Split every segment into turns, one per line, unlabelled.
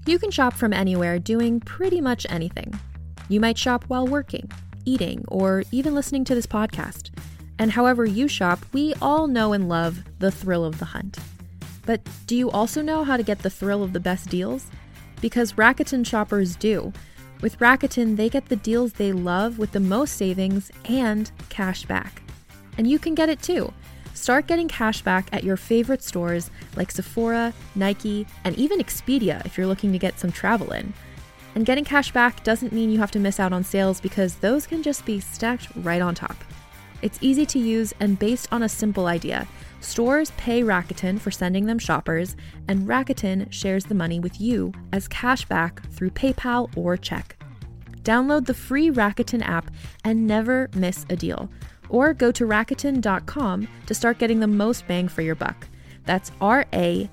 You can shop from anywhere doing pretty much anything. You might shop while working, eating, or even listening to this podcast. And however you shop, we all know and love the thrill of the hunt. But do you also know how to get the thrill of the best deals? Because Rakuten shoppers do. With Rakuten, they get the deals they love with the most savings and cash back. And you can get it too. Start getting cash back at your favorite stores like Sephora, Nike, and even Expedia if you're looking to get some travel in. And getting cash back doesn't mean you have to miss out on sales because those can just be stacked right on top. It's easy to use and based on a simple idea. Stores pay Rakuten for sending them shoppers, and Rakuten shares the money with you as cash back through PayPal or check. Download the free Rakuten app and never miss a deal. Or go to Rakuten.com to start getting the most bang for your buck. That's Rakuten.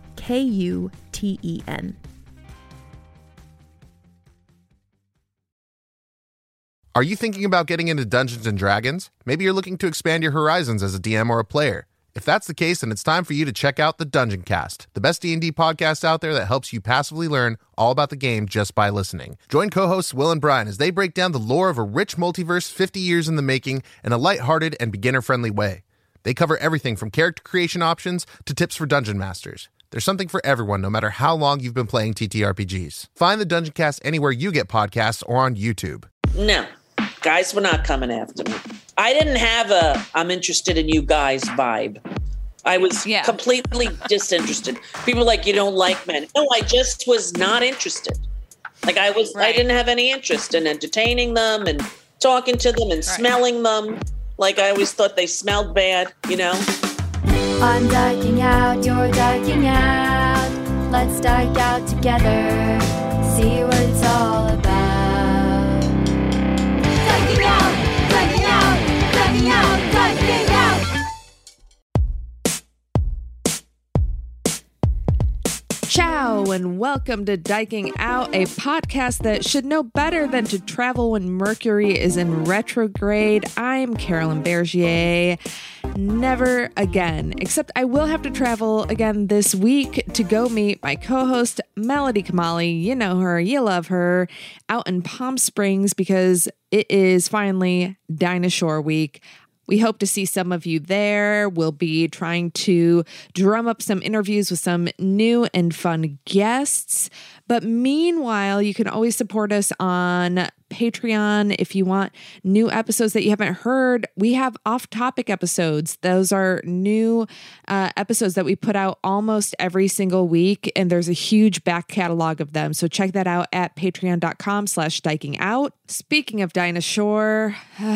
Are you thinking about getting into Dungeons & Dragons? Maybe you're looking to expand your horizons as a DM or a player. If that's the case, then it's time for you to check out the Dungeon Cast, the best D&D podcast out there that helps you passively learn all about the game just by listening. Join co-hosts Will and Brian as they break down the lore of a rich multiverse 50 years in the making in a lighthearted and beginner-friendly way. They cover everything from character creation options to tips for dungeon masters. There's something for everyone, no matter how long you've been playing TTRPGs. Find the Dungeon Cast anywhere you get podcasts or on YouTube.
No, guys were not coming after me. I didn't have a I'm interested in you guys vibe. I was completely disinterested. People were like, you don't like men. No, I just was not interested. Like I didn't have any interest in entertaining them and talking to them and smelling them. Like I always thought they smelled bad, you know?
I'm dyking out, you're dyking out. Let's dyke out together. See what it's all about. Dyking out, dyking out, dyking out, dyking out.
Ciao and welcome to Dyking Out, a podcast that should know better than to travel when Mercury is in retrograde. I'm Carolyn Bergier. Never again, except I will have to travel again this week to go meet my co-host Melody Kamali. You know her, you love her, out in Palm Springs because it is finally Dinosaur Week. We hope to see some of you there. We'll be trying to drum up some interviews with some new and fun guests. But meanwhile, you can always support us on Patreon if you want new episodes that you haven't heard. We have off-topic episodes. Those are new episodes that we put out almost every single week, and there's a huge back catalog of them. So check that out at patreon.com/dykingout. Speaking of Dinosaur,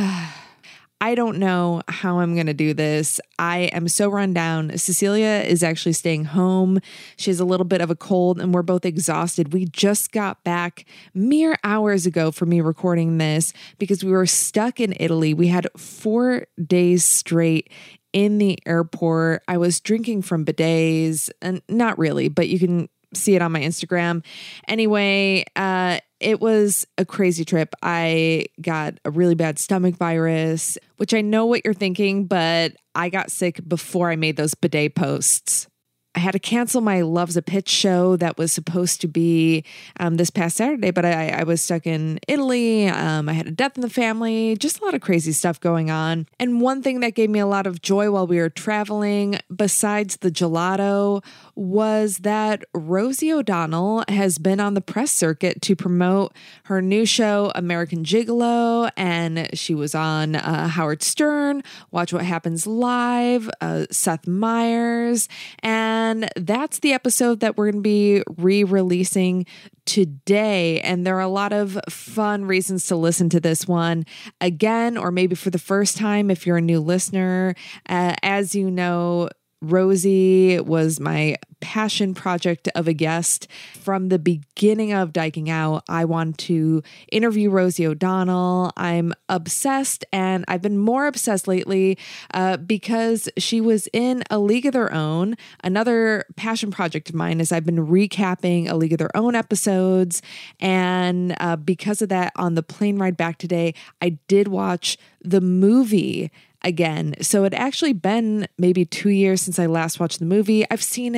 I don't know how I'm going to do this. I am so run down. Cecilia is actually staying home. She has a little bit of a cold and we're both exhausted. We just got back mere hours ago for me recording this because we were stuck in Italy. We had 4 days straight in the airport. I was drinking from bidets, and not really, but you can see it on my Instagram. Anyway, it was a crazy trip. I got a really bad stomach virus, which I know what you're thinking, but I got sick before I made those bidet posts. I had to cancel my Love's a Pitch show that was supposed to be this past Saturday, but I was stuck in Italy. I had a death in the family, just a lot of crazy stuff going on. And one thing that gave me a lot of joy while we were traveling, besides the gelato, was that Rosie O'Donnell has been on the press circuit to promote her new show, American Gigolo, and she was on Howard Stern, Watch What Happens Live, Seth Meyers, and that's the episode that we're going to be re-releasing today. And there are a lot of fun reasons to listen to this one again, or maybe for the first time if you're a new listener. As you know, Rosie was my passion project of a guest. From the beginning of Dyking Out, I want to interview Rosie O'Donnell. I'm obsessed, and I've been more obsessed lately because she was in A League of Their Own. Another passion project of mine is I've been recapping A League of Their Own episodes, and because of that, on the plane ride back today, I did watch the movie again. So it actually been maybe 2 years since I last watched the movie. I've seen it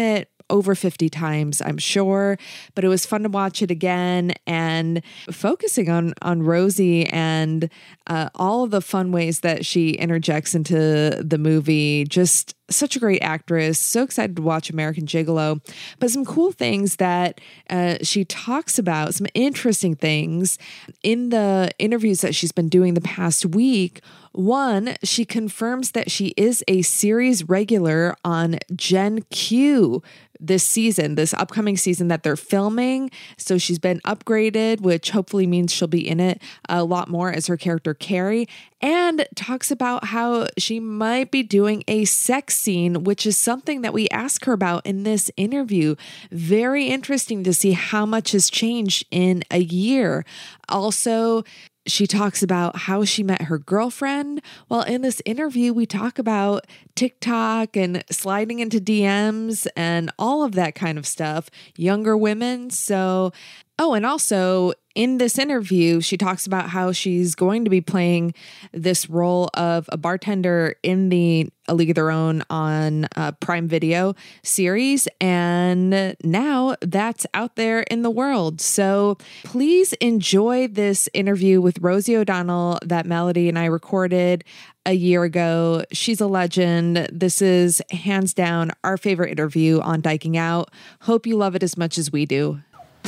over 50 times, I'm sure, but it was fun to watch it again and focusing on Rosie and all of the fun ways that she interjects into the movie. Just such a great actress. So excited to watch American Gigolo. But some cool things that she talks about, some interesting things in the interviews that she's been doing the past week. One, she confirms that she is a series regular on Gen Q this season, this upcoming season that they're filming. So she's been upgraded, which hopefully means she'll be in it a lot more as her character Carrie, and talks about how she might be doing a sex scene, which is something that we ask her about in this interview. Very interesting to see how much has changed in a year. Also, she talks about how she met her girlfriend. Well, in this interview, we talk about TikTok and sliding into DMs and all of that kind of stuff, younger women. So, and also in this interview, she talks about how she's going to be playing this role of a bartender in the A League of Their Own on Prime Video series. And now that's out there in the world. So please enjoy this interview with Rosie O'Donnell that Melody and I recorded a year ago. She's a legend. This is hands down our favorite interview on Dyking Out. Hope you love it as much as we do.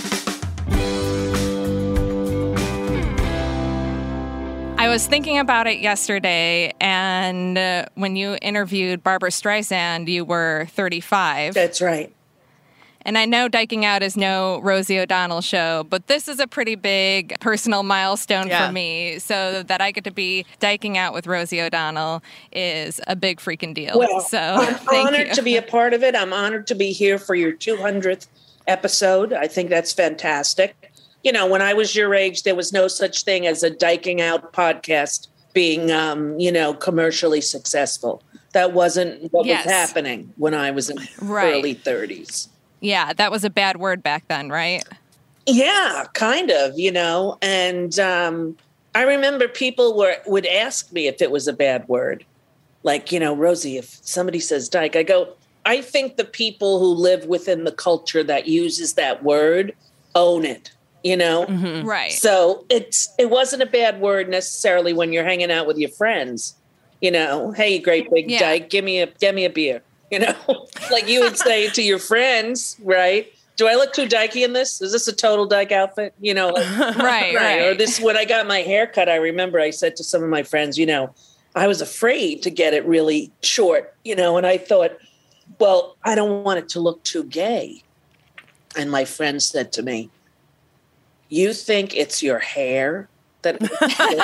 I was thinking about it yesterday, and when you interviewed Barbra Streisand, you were 35.
That's right.
And I know Dyking Out is no Rosie O'Donnell show, but this is a pretty big personal milestone for me. So that I get to be Dyking Out with Rosie O'Donnell is a big freaking deal.
Well,
so
I'm honored to be a part of it. I'm honored to be here for your 200th episode. I think that's fantastic. You know, when I was your age, there was no such thing as a Dyking Out podcast being, commercially successful. That wasn't what was happening when I was in early 30s.
Yeah, that was a bad word back then, right?
Yeah, kind of, And I remember people would ask me if it was a bad word. Like, Rosie, if somebody says dyke, I go, I think the people who live within the culture that uses that word own it.
Mm-hmm. Right.
So it wasn't a bad word necessarily when you're hanging out with your friends, hey, great big dyke, give me a beer, like you would say to your friends, right? Do I look too dykey in this? Is this a total dyke outfit?
Right.
Or this, when I got my hair cut, I remember I said to some of my friends, I was afraid to get it really short, and I thought, well, I don't want it to look too gay. And my friend said to me, you think it's your hair that and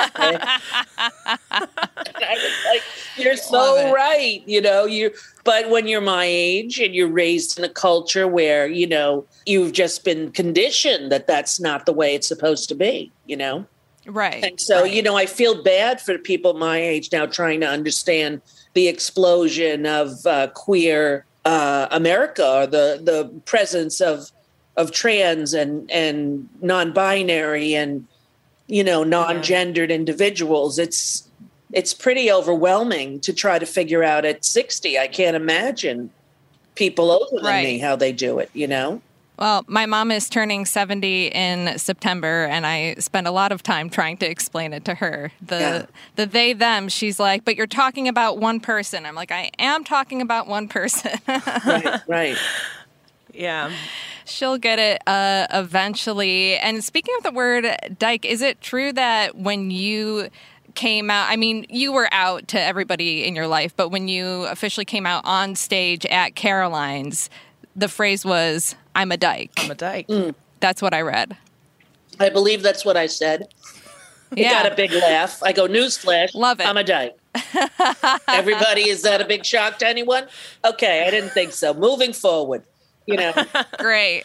I was like, you're so right, but when you're my age and you're raised in a culture where, you've just been conditioned that that's not the way it's supposed to be,
Right.
And so, I feel bad for people my age now trying to understand the explosion of queer America, or the presence of trans and non-binary and, non-gendered individuals. It's pretty overwhelming to try to figure out at 60. I can't imagine people older than me, how they do it,
Well, my mom is turning 70 in September, and I spend a lot of time trying to explain it to her. The they, them, she's like, but you're talking about one person. I'm like, I am talking about one person.
Right.
Yeah.
She'll get it eventually. And speaking of the word dyke, is it true that when you came out, I mean, you were out to everybody in your life, but when you officially came out on stage at Caroline's, the phrase was, I'm a dyke.
I'm a dyke.
That's what I read.
I believe that's what I said. It got a big laugh. I go, newsflash.
Love it.
I'm a dyke. Everybody, is that a big shock to anyone? Okay, I didn't think so. Moving forward.
Great.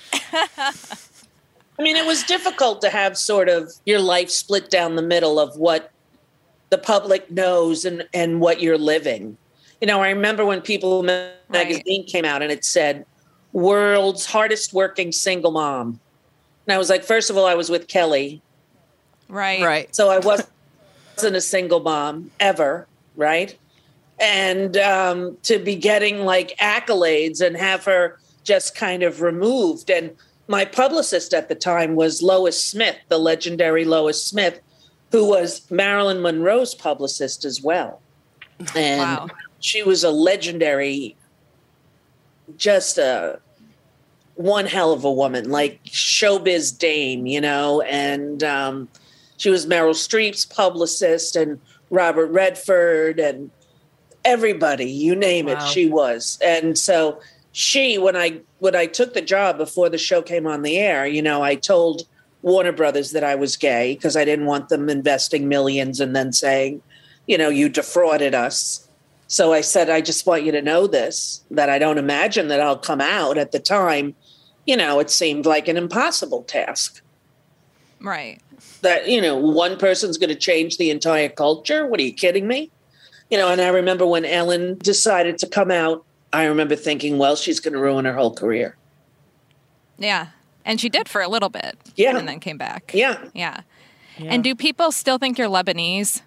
I mean, it was difficult to have sort of your life split down the middle of what the public knows and what you're living. I remember when People magazine came out and it said, world's hardest working single mom. And I was like, first of all, I was with Kelly.
Right.
So I wasn't a single mom ever. Right. And to be getting like accolades and have her just kind of removed. And my publicist at the time was Lois Smith, the legendary Lois Smith, who was Marilyn Monroe's publicist as well. And she was a legendary, just one hell of a woman, like showbiz dame, you know, and she was Meryl Streep's publicist and Robert Redford and everybody, you name it, she was. And so she, when I took the job before the show came on the air, you know, I told Warner Brothers that I was gay because I didn't want them investing millions and then saying, you know, you defrauded us. So I said, I just want you to know this, that I don't imagine that I'll come out. At the time, you know, it seemed like an impossible task.
Right.
That, you know, one person's going to change the entire culture. What, are you kidding me? You know, and I remember when Ellen decided to come out, I remember thinking, well, she's going to ruin her whole career.
Yeah. And she did for a little bit.
Yeah.
And then came back.
Yeah.
Yeah. And do people still think you're Lebanese?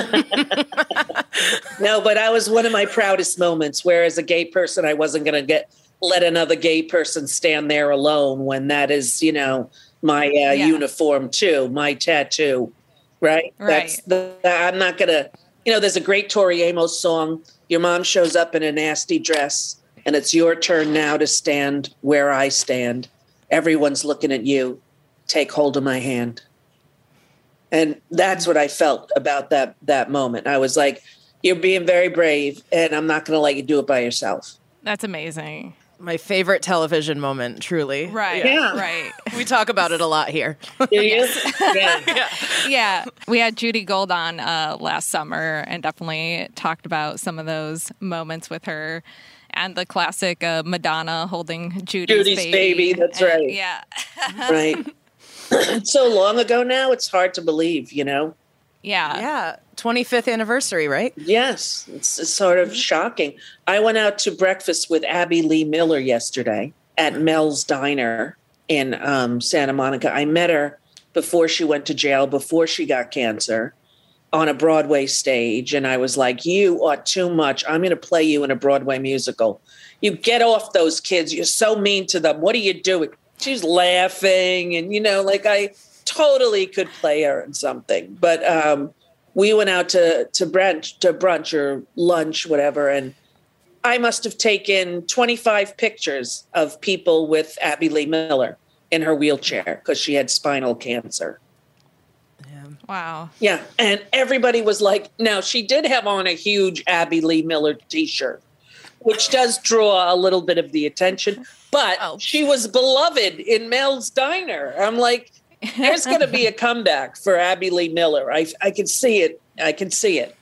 No, but I was one of my proudest moments where as a gay person, I wasn't going to let another gay person stand there alone when that is, you know, my uniform too, my tattoo, right?
Right.
I'm not going to, you know, there's a great Tori Amos song. Your mom shows up in a nasty dress and it's your turn now to stand where I stand. Everyone's looking at you. Take hold of my hand. And that's what I felt about that moment. I was like, you're being very brave and I'm not going to let you do it by yourself.
That's amazing.
My favorite television moment, truly.
Right.
Yeah.
Right.
We talk about it a lot here.
Do you? Yeah.
Yeah. We had Judy Gold on last summer and definitely talked about some of those moments with her and the classic Madonna holding Judy's baby.
That's right.
Yeah.
Right. It's so long ago now, it's hard to believe, you know?
Yeah.
Yeah. 25th anniversary, right?
Yes. It's sort of shocking. I went out to breakfast with Abby Lee Miller yesterday at Mel's Diner in Santa Monica. I met her before she went to jail, before she got cancer, on a Broadway stage. And I was like, you are too much. I'm going to play you in a Broadway musical. You get off those kids. You're so mean to them. What are you doing? She's laughing. And, you know, like I totally could play her in something. But we went out to brunch or lunch, whatever. And I must have taken 25 pictures of people with Abby Lee Miller in her wheelchair because she had spinal cancer.
Wow.
Yeah. And everybody was like, now she did have on a huge Abby Lee Miller t-shirt, which does draw a little bit of the attention, but she was beloved in Mel's Diner. I'm like, there's going to be a comeback for Abby Lee Miller. I can see it. I can see it.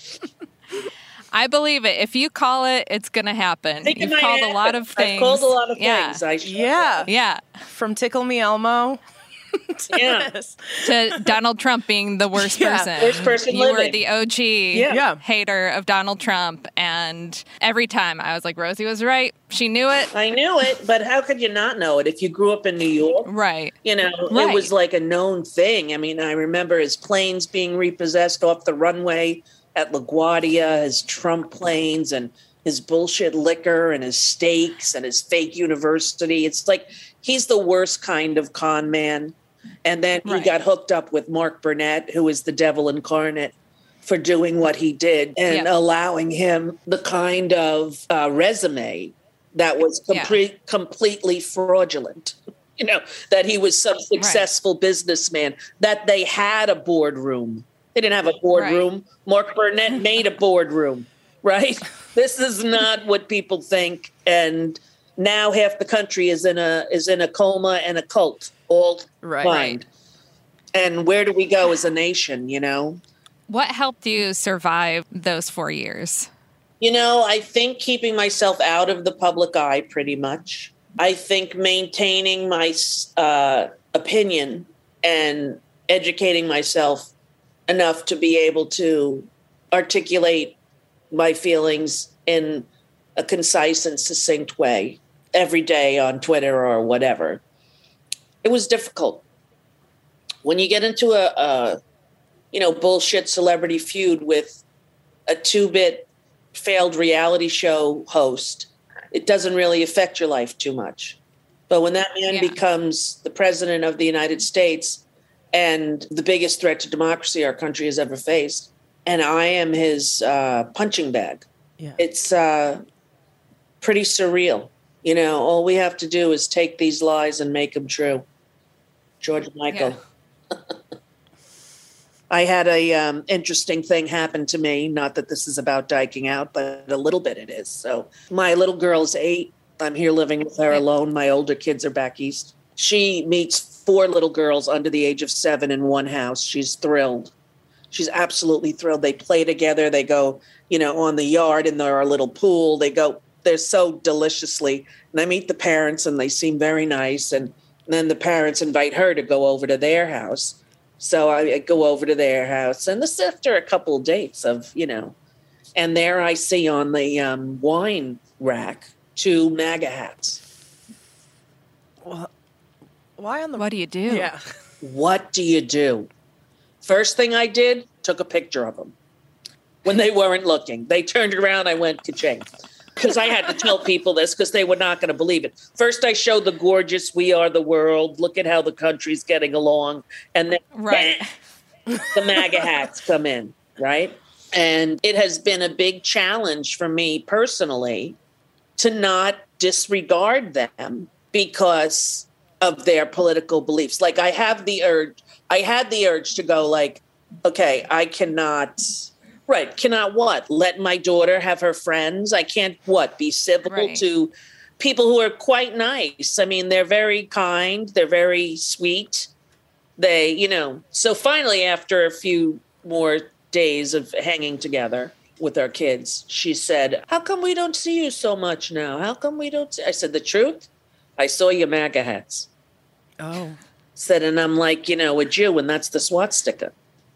I believe it. If you call it, it's going to happen. You've called a lot of things.
I've called a lot of things.
Yeah.
From Tickle Me Elmo.
Yes.
To Donald Trump being the worst person.
Worst person
you
living.
were the OG hater of Donald Trump. And every time I was like, Rosie was right. She knew it.
I knew it, but how could you not know it if you grew up in New York?
Right.
You know, It was like a known thing. I mean, I remember his planes being repossessed off the runway at LaGuardia, his Trump planes and his bullshit liquor and his steaks and his fake university. It's like he's the worst kind of con man. And then he got hooked up with Mark Burnett, who is the devil incarnate, for doing what he did and allowing him the kind of resume that was completely fraudulent. You know, that he was some successful businessman, that they had a boardroom. They didn't have a boardroom. Right. Mark Burnett made a boardroom, right? This is not what people think. And now half the country is in a coma and a cult, all blind. And where do we go as a nation, you know?
What helped you survive those 4 years?
You know, I think keeping myself out of the public eye pretty much. I think maintaining my opinion and educating myself enough to be able to articulate my feelings in a concise and succinct way every day on Twitter or whatever. It was difficult. When you get into a bullshit celebrity feud with a 2-bit failed reality show host it doesn't really affect your life too much. But when that man becomes the president of the United States and the biggest threat to democracy our country has ever faced, and I am his punching bag, it's pretty surreal. You know, all we have to do is take these lies and make them true. George Michael. Yeah. I had a interesting thing happen to me. Not that this is about diking out, but a little bit it is. So my little girl's 8. I'm here living with her alone. My older kids are back east. She meets 4 little girls under the age of 7 in one house. She's thrilled. She's absolutely thrilled. They play together. They go, you know, on the yard in our little pool. They're so deliciously. And I meet the parents and they seem very nice. And then the parents invite her to go over to their house. So I go over to their house, and this after a couple of dates of, you know, and there I see on the wine rack 2 MAGA hats.
Well, why on the...
What do you do?
Yeah.
What do you do? First thing I did, took a picture of them when they weren't looking. They turned around, I went ka-ching. Because I had to tell people this because they were not going to believe it. First, I showed the gorgeous "We Are the World." Look at how the country's getting along. And then the MAGA hats come in, right? And it has been a big challenge for me personally to not disregard them because of their political beliefs. Like I had the urge to go like, okay, I cannot... Right. Cannot what? Let my daughter have her friends? I can't be civil to people who are quite nice. I mean, they're very kind. They're very sweet. They, you know, so finally, after a few more days of hanging together with our kids, she said, how come we don't see you so much now? How come we don't see? I said, the truth? I saw your MAGA hats.
Oh.
Said, and I'm like, you know, a Jew, and that's the swastika.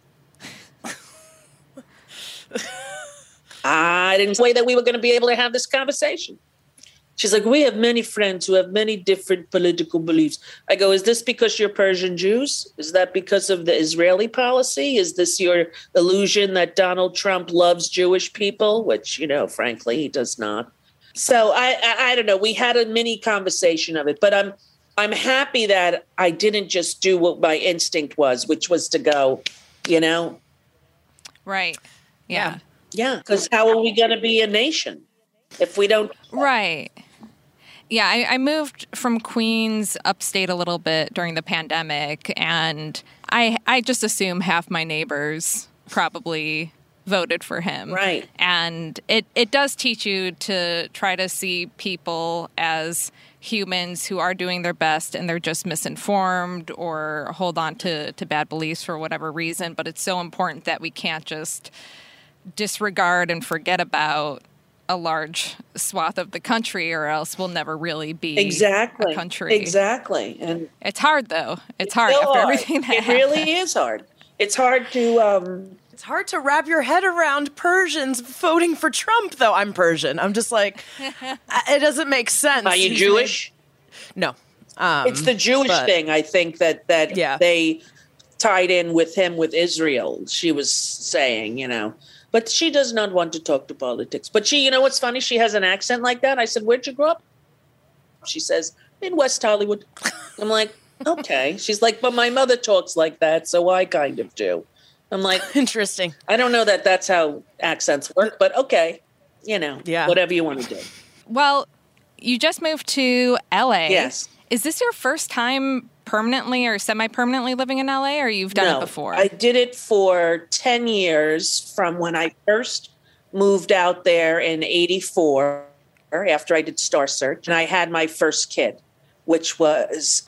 I didn't say that we were going to be able to have this conversation. She's like, we have many friends who have many different political beliefs. I go, is this because you're Persian Jews? Is that because of the Israeli policy? Is this your illusion that Donald Trump loves Jewish people? Which, you know, frankly, he does not. So I don't know. We had a mini conversation of it, but I'm happy that I didn't just do what my instinct was, which was to go, you know.
Right. Yeah.
Yeah, because how are we going to be a nation if we don't?
Right. Yeah, I moved from Queens upstate a little bit during the pandemic, and I just assume half my neighbors probably voted for him.
Right.
And it does teach you to try to see people as humans who are doing their best and they're just misinformed or hold on to bad beliefs for whatever reason. But it's so important that we can't just disregard and forget about a large swath of the country, or else we'll never really be a country.
Exactly. And
it's hard, though. It's hard after everything that happened.
It really is hard. It's hard to...
It's hard to wrap your head around Persians voting for Trump, though. I'm Persian. I'm just like, it doesn't make sense.
Are you Jewish?
No.
It's the Jewish thing, I think, that they tied in with him with Israel. She was saying, you know. But she does not want to talk to politics. But she, you know what's funny? She has an accent like that. I said, where'd you grow up? She says, in West Hollywood. I'm like, okay. She's like, but my mother talks like that, so I kind of do. I'm like,
interesting.
I don't know that that's how accents work, but okay. You know, whatever you want to do.
Well, you just moved to LA.
Yes.
Is this your first time permanently or semi-permanently living in LA, or you've done it before?
I did it for 10 years from when I first moved out there in 84 after I did Star Search, and I had my first kid, which was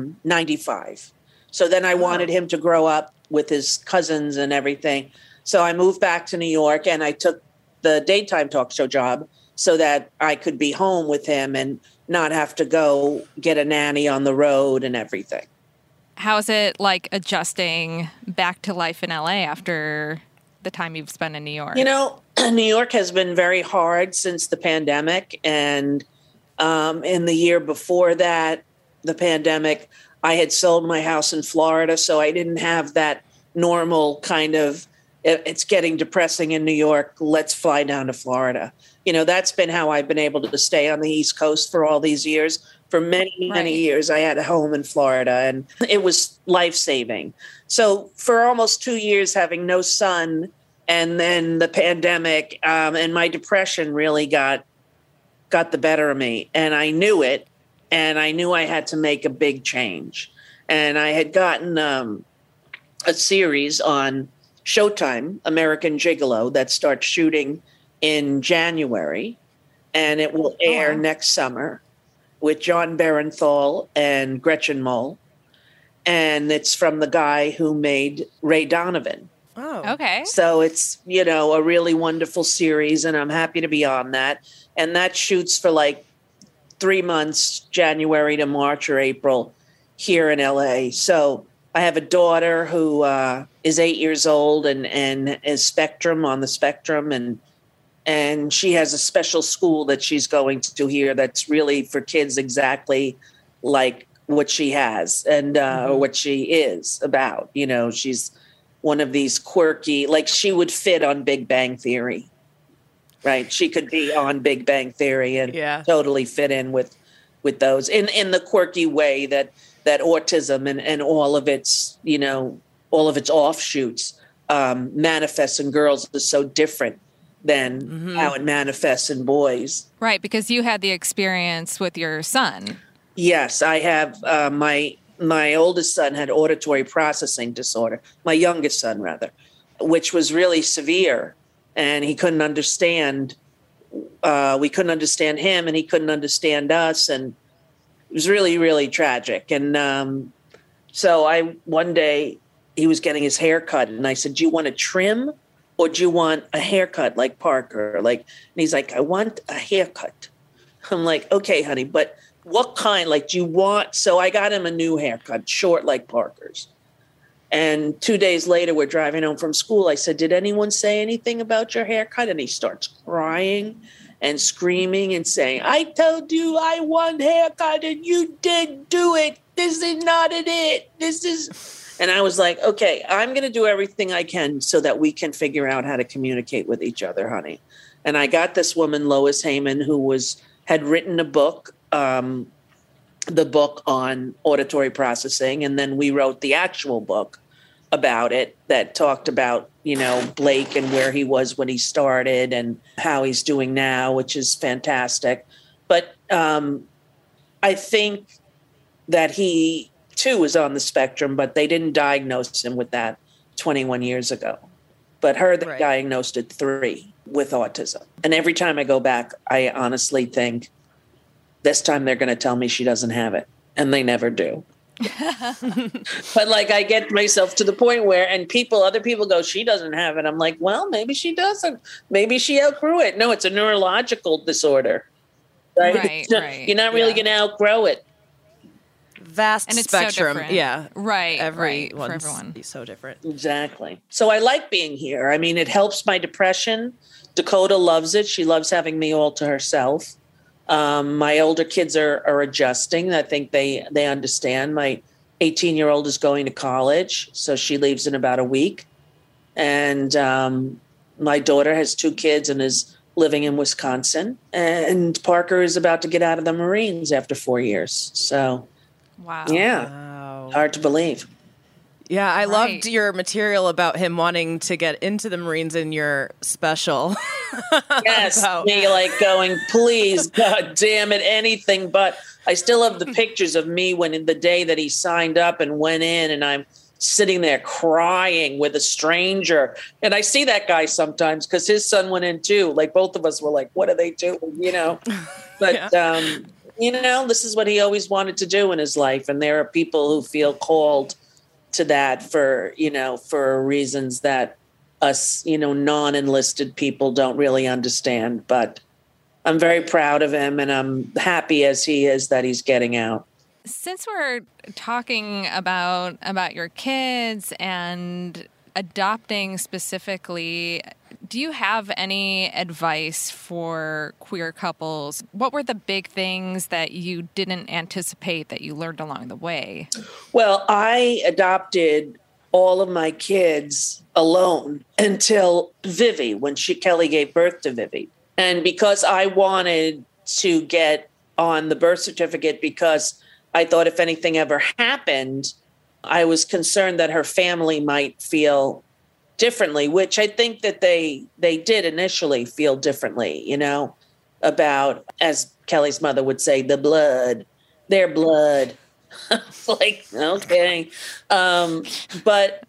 95. So then I wanted him to grow up with his cousins and everything. So I moved back to New York, and I took the daytime talk show job so that I could be home with him and not have to go get a nanny on the road and everything.
How's it like adjusting back to life in LA after the time you've spent in New York?
You know, New York has been very hard since the pandemic. And in the year before that, the pandemic, I had sold my house in Florida, so I didn't have that normal kind of it's getting depressing in New York. Let's fly down to Florida. That's been how I've been able to stay on the East Coast for all these years. For many years, I had a home in Florida, and it was life-saving. So for almost 2 years, having no sun, and then the pandemic, and my depression really got the better of me. And I knew it, and I knew I had to make a big change. And I had gotten a series on Showtime, American Gigolo, that starts shooting in January, and it will air next summer with John Barenthal and Gretchen Mol. And it's from the guy who made Ray Donovan.
Oh,
okay.
So it's, a really wonderful series, and I'm happy to be on that. And that shoots for like 3 months, January to March or April, here in LA. So I have a daughter who is 8 years old and is on the spectrum, and she has a special school that she's going to here that's really for kids exactly like what she has and or what she is about. She's one of these quirky, like she would fit on Big Bang Theory, right? She could be on Big Bang Theory and totally fit in with those in the quirky way that autism and all of its, all of its offshoots manifests in girls is so different than how it manifests in boys.
Right, because you had the experience with your son.
Yes, I have. My oldest son had auditory processing disorder, my youngest son rather, which was really severe. And he couldn't understand, we couldn't understand him, and he couldn't understand us. And it was really, really tragic. And so one day he was getting his hair cut, and I said, do you want a trim or do you want a haircut like Parker? And he's like, I want a haircut. I'm like, okay, honey, but what kind? Do you want? So I got him a new haircut, short like Parker's. And 2 days later, we're driving home from school. I said, did anyone say anything about your haircut? And he starts crying and screaming and saying, I told you I want haircut and you didn't do it. This is not it. This is... And I was like, okay, I'm going to do everything I can so that we can figure out how to communicate with each other, honey. And I got this woman, Lois Heyman, who had written a book, the book on auditory processing. And then we wrote the actual book about it that talked about, Blake and where he was when he started and how he's doing now, which is fantastic. But I think that he too is on the spectrum, but they didn't diagnose him with that 21 years ago. But they diagnosed at 3 with autism. And every time I go back, I honestly think this time they're going to tell me she doesn't have it. And they never do. But I get myself to the point where, and other people go, she doesn't have it. I'm like, well, maybe she doesn't. Maybe she outgrew it. No, it's a neurological disorder. Right. You're not really going to outgrow it.
Vast
and it's
spectrum.
So
yeah.
Right.
For
everyone.
So different.
Exactly. So I like being here. I mean, it helps my depression. Dakota loves it. She loves having me all to herself. My older kids are adjusting. I think they understand. My 18-year-old is going to college, so she leaves in about a week. And my daughter has 2 kids and is living in Wisconsin. And Parker is about to get out of the Marines after 4 years. So...
Wow.
Yeah.
Wow.
Hard to believe.
Yeah, I loved your material about him wanting to get into the Marines in your special.
Yes, me going, please, God damn it, anything but. I still have the pictures of me when the day that he signed up and went in, and I'm sitting there crying with a stranger. And I see that guy sometimes because his son went in too. Both of us were like, what are they doing? But... yeah. This is what he always wanted to do in his life. And there are people who feel called to that for reasons that us, non-enlisted people don't really understand. But I'm very proud of him, and I'm happy as he is that he's getting out.
Since we're talking about your kids and adopting specifically, do you have any advice for queer couples? What were the big things that you didn't anticipate that you learned along the way?
Well, I adopted all of my kids alone until Vivi, when Kelly gave birth to Vivi. And because I wanted to get on the birth certificate, because I thought if anything ever happened, I was concerned that her family might feel differently, which I think that they did initially feel differently, you know, about, as Kelly's mother would say, the blood, their blood. Like, okay. But,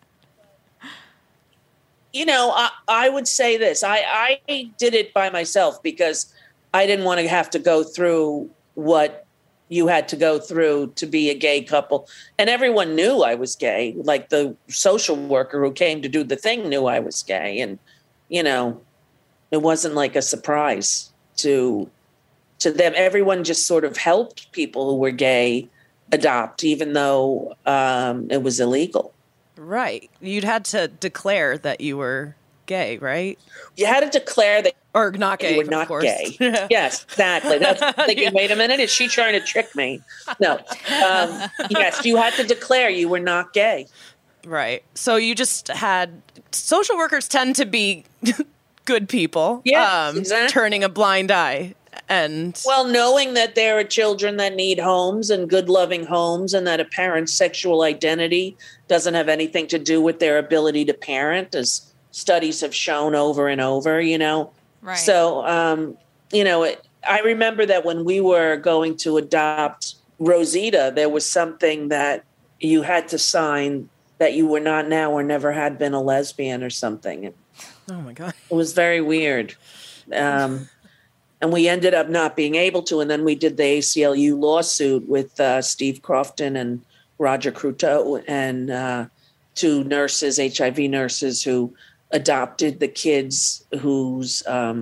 you know, I would say this. I did it by myself because I didn't want to have to go through what you had to go through to be a gay couple. And everyone knew I was gay. Like the social worker who came to do the thing knew I was gay. And, you know, it wasn't like a surprise to them. Everyone just sort of helped people who were gay adopt, even though it was illegal.
Right. You'd had to declare that you were gay, right?
You had to declare that
or not gay,
you were not gay. Yes, exactly. That's thinking, wait a minute, is she trying to trick me? No. Yes, you had to declare you were not gay.
Right. So you just had, social workers tend to be good people.
Yeah, exactly.
Turning a blind eye. And
well, knowing that there are children that need homes and good loving homes, and that a parent's sexual identity doesn't have anything to do with their ability to parent, as studies have shown over and over, you know.
Right.
So, you know, I remember that when we were going to adopt Rosita, there was something that you had to sign that you were not now or never had been a lesbian or something.
Oh my God.
It was very weird. And we ended up not being able to. And then we did the ACLU lawsuit with Steve Crofton and Roger Cruteau and 2 nurses, HIV nurses, who adopted the kids whose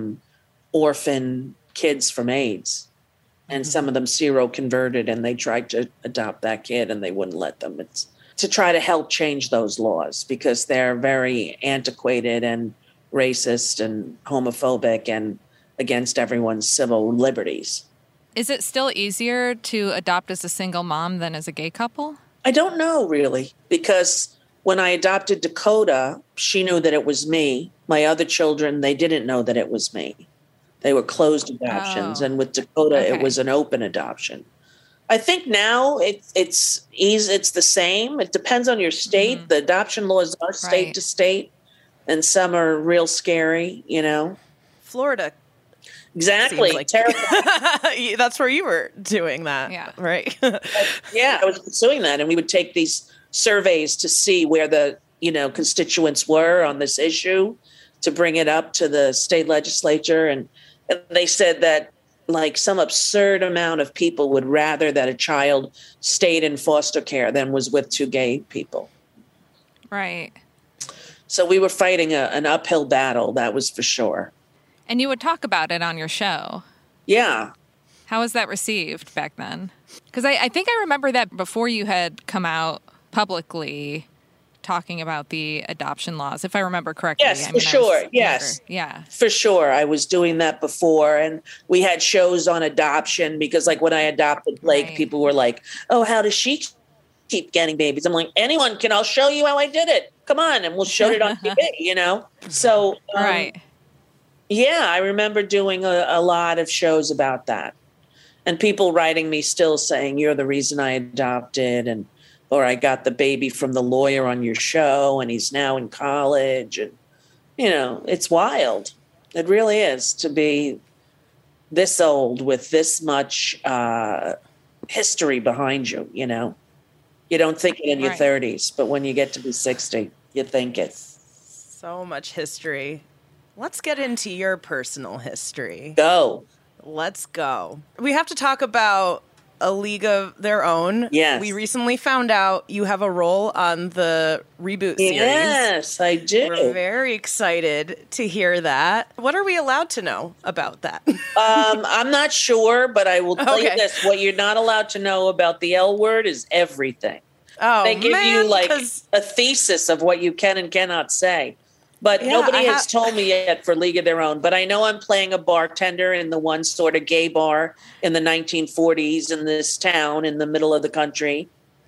orphan kids from AIDS. And some of them seroconverted, and they tried to adopt that kid and they wouldn't let them. It's to try to help change those laws because they're very antiquated and racist and homophobic and against everyone's civil liberties.
Is it still easier to adopt as a single mom than as a gay couple?
I don't know, really, because when I adopted Dakota, she knew that it was me. My other children, they didn't know that it was me. They were closed adoptions. And with Dakota, It was an open adoption. I think now it's easy. It's the same. It depends on your state. Mm-hmm. The adoption laws are state to state, and some are real scary, you know.
Florida.
Exactly.
Like
terrible.
That's where you were doing that.
Yeah.
Right.
Yeah, I was pursuing that. And we would take these surveys to see where the, you know, constituents were on this issue to bring it up to the state legislature. And they said that like some absurd amount of people would rather that a child stayed in foster care than was with 2 gay people.
Right.
So we were fighting an uphill battle, that was for sure.
And you would talk about it on your show.
Yeah.
How was that received back then? Because I think I remember that before you had come out publicly talking about the adoption laws, if I remember correctly.
Yes, for sure. Yes.
Yeah.
For sure. I was doing that before. And we had shows on adoption because, like, when I adopted Blake, people were like, oh, how does she keep getting babies? I'm like, anyone can. I'll show you how I did it. Come on. And we'll show it on TV, you know? So,
right.
Yeah, I remember doing a lot of shows about that. And people writing me still saying, you're the reason I adopted, and or I got the baby from the lawyer on your show and he's now in college. And, you know, it's wild. It really is to be this old with this much history behind you, you know. You don't think it in your 30s, but when you get to be 60, you think it.
So much history. Let's get into your personal history.
Go.
Let's go. We have to talk about A League of Their Own.
Yes.
We recently found out you have a role on the reboot series.
Yes, I do.
We're very excited to hear that. What are we allowed to know about that?
I'm not sure, but I will tell you this. What you're not allowed to know about the L Word is everything.
Oh,
they give you like a thesis of what you can and cannot say. But nobody has told me yet for League of Their Own. But I know I'm playing a bartender in the one sort of gay bar in the 1940s in this town in the middle of the country.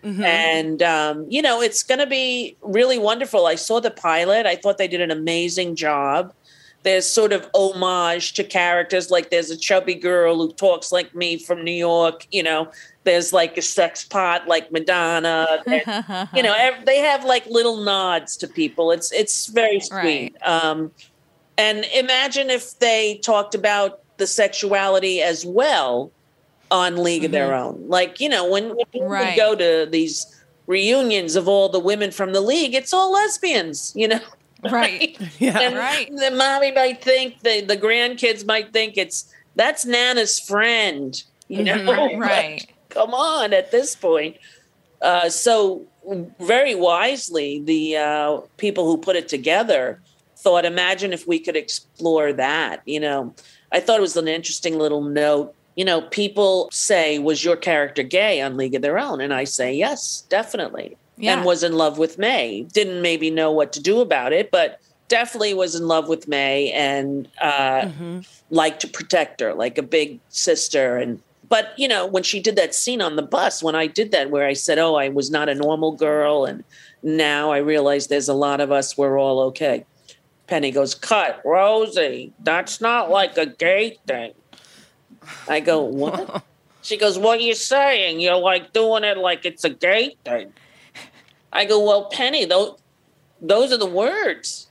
And, it's going to be really wonderful. I saw the pilot. I thought they did an amazing job. There's sort of homage to characters. Like there's a chubby girl who talks like me from New York. There's like a sex pot like Madonna. And, they have like little nods to people. It's very sweet. Right. And imagine if they talked about the sexuality as well on League of Their Own. Like, when we go to these reunions of all the women from the League, it's all lesbians,
Right.
Yeah. And the mommy might think, the grandkids might think that's Nana's friend,
Right.
Come on at this point. So very wisely, the people who put it together thought, imagine if we could explore that, I thought it was an interesting little note. People say, was your character gay on League of Their Own? And I say, yes, definitely. Yeah. And was in love with May. Didn't maybe know what to do about it, but definitely was in love with May and liked to protect her like a big sister. But when she did that scene on the bus, when I did that, where I said, oh, I was not a normal girl. And now I realize there's a lot of us, we're all okay. Penny goes, cut, Rosie. That's not like a gay thing. I go, what? She goes, what are you saying? You're like doing it like it's a gay thing. I go, well, Penny, those are the words.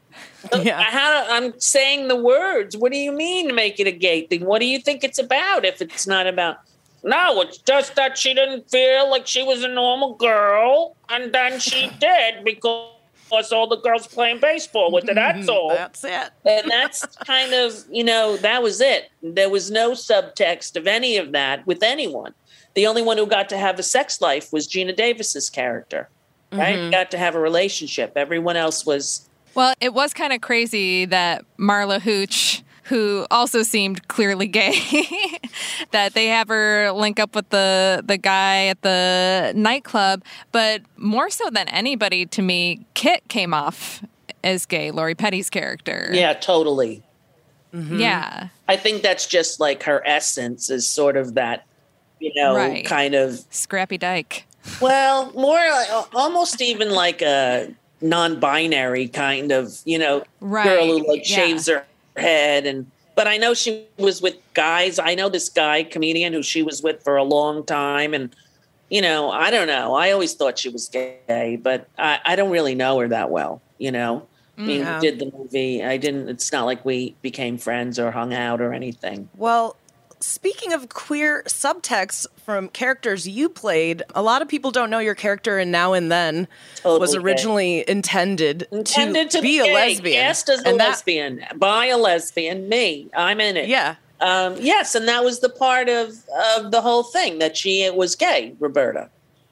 Yeah. I'm saying the words. What do you mean make it a gay thing? What do you think it's about if it's not about... No, it's just that she didn't feel like she was a normal girl, and then she did because all the girls playing baseball with her. That's all.
That's it.
And that's kind of, that was it. There was no subtext of any of that with anyone. The only one who got to have a sex life was Gina Davis's character, right? Got to have a relationship. Everyone else was...
Well, it was kind of crazy that Marla Hooch, who also seemed clearly gay, that they have her link up with the guy at the nightclub. But more so than anybody, to me, Kit came off as gay, Lori Petty's character.
Yeah, totally.
Yeah.
I think that's just like her essence is sort of that, kind of...
Scrappy dyke.
Well, more almost even like a non-binary kind of, girl who shaves her head. But I know she was with guys. I know this guy comedian who she was with for a long time. And, I don't know. I always thought she was gay, but I don't really know her that well, I mean, we did the movie. It's not like we became friends or hung out or anything.
Well, speaking of queer subtext from characters you played, a lot of people don't know your character in Now and Then was originally intended to be a lesbian.
Cast as a lesbian, by a lesbian, me. I'm in it.
Yeah.
Yes, and that was the part of the whole thing, that she was gay, Roberta.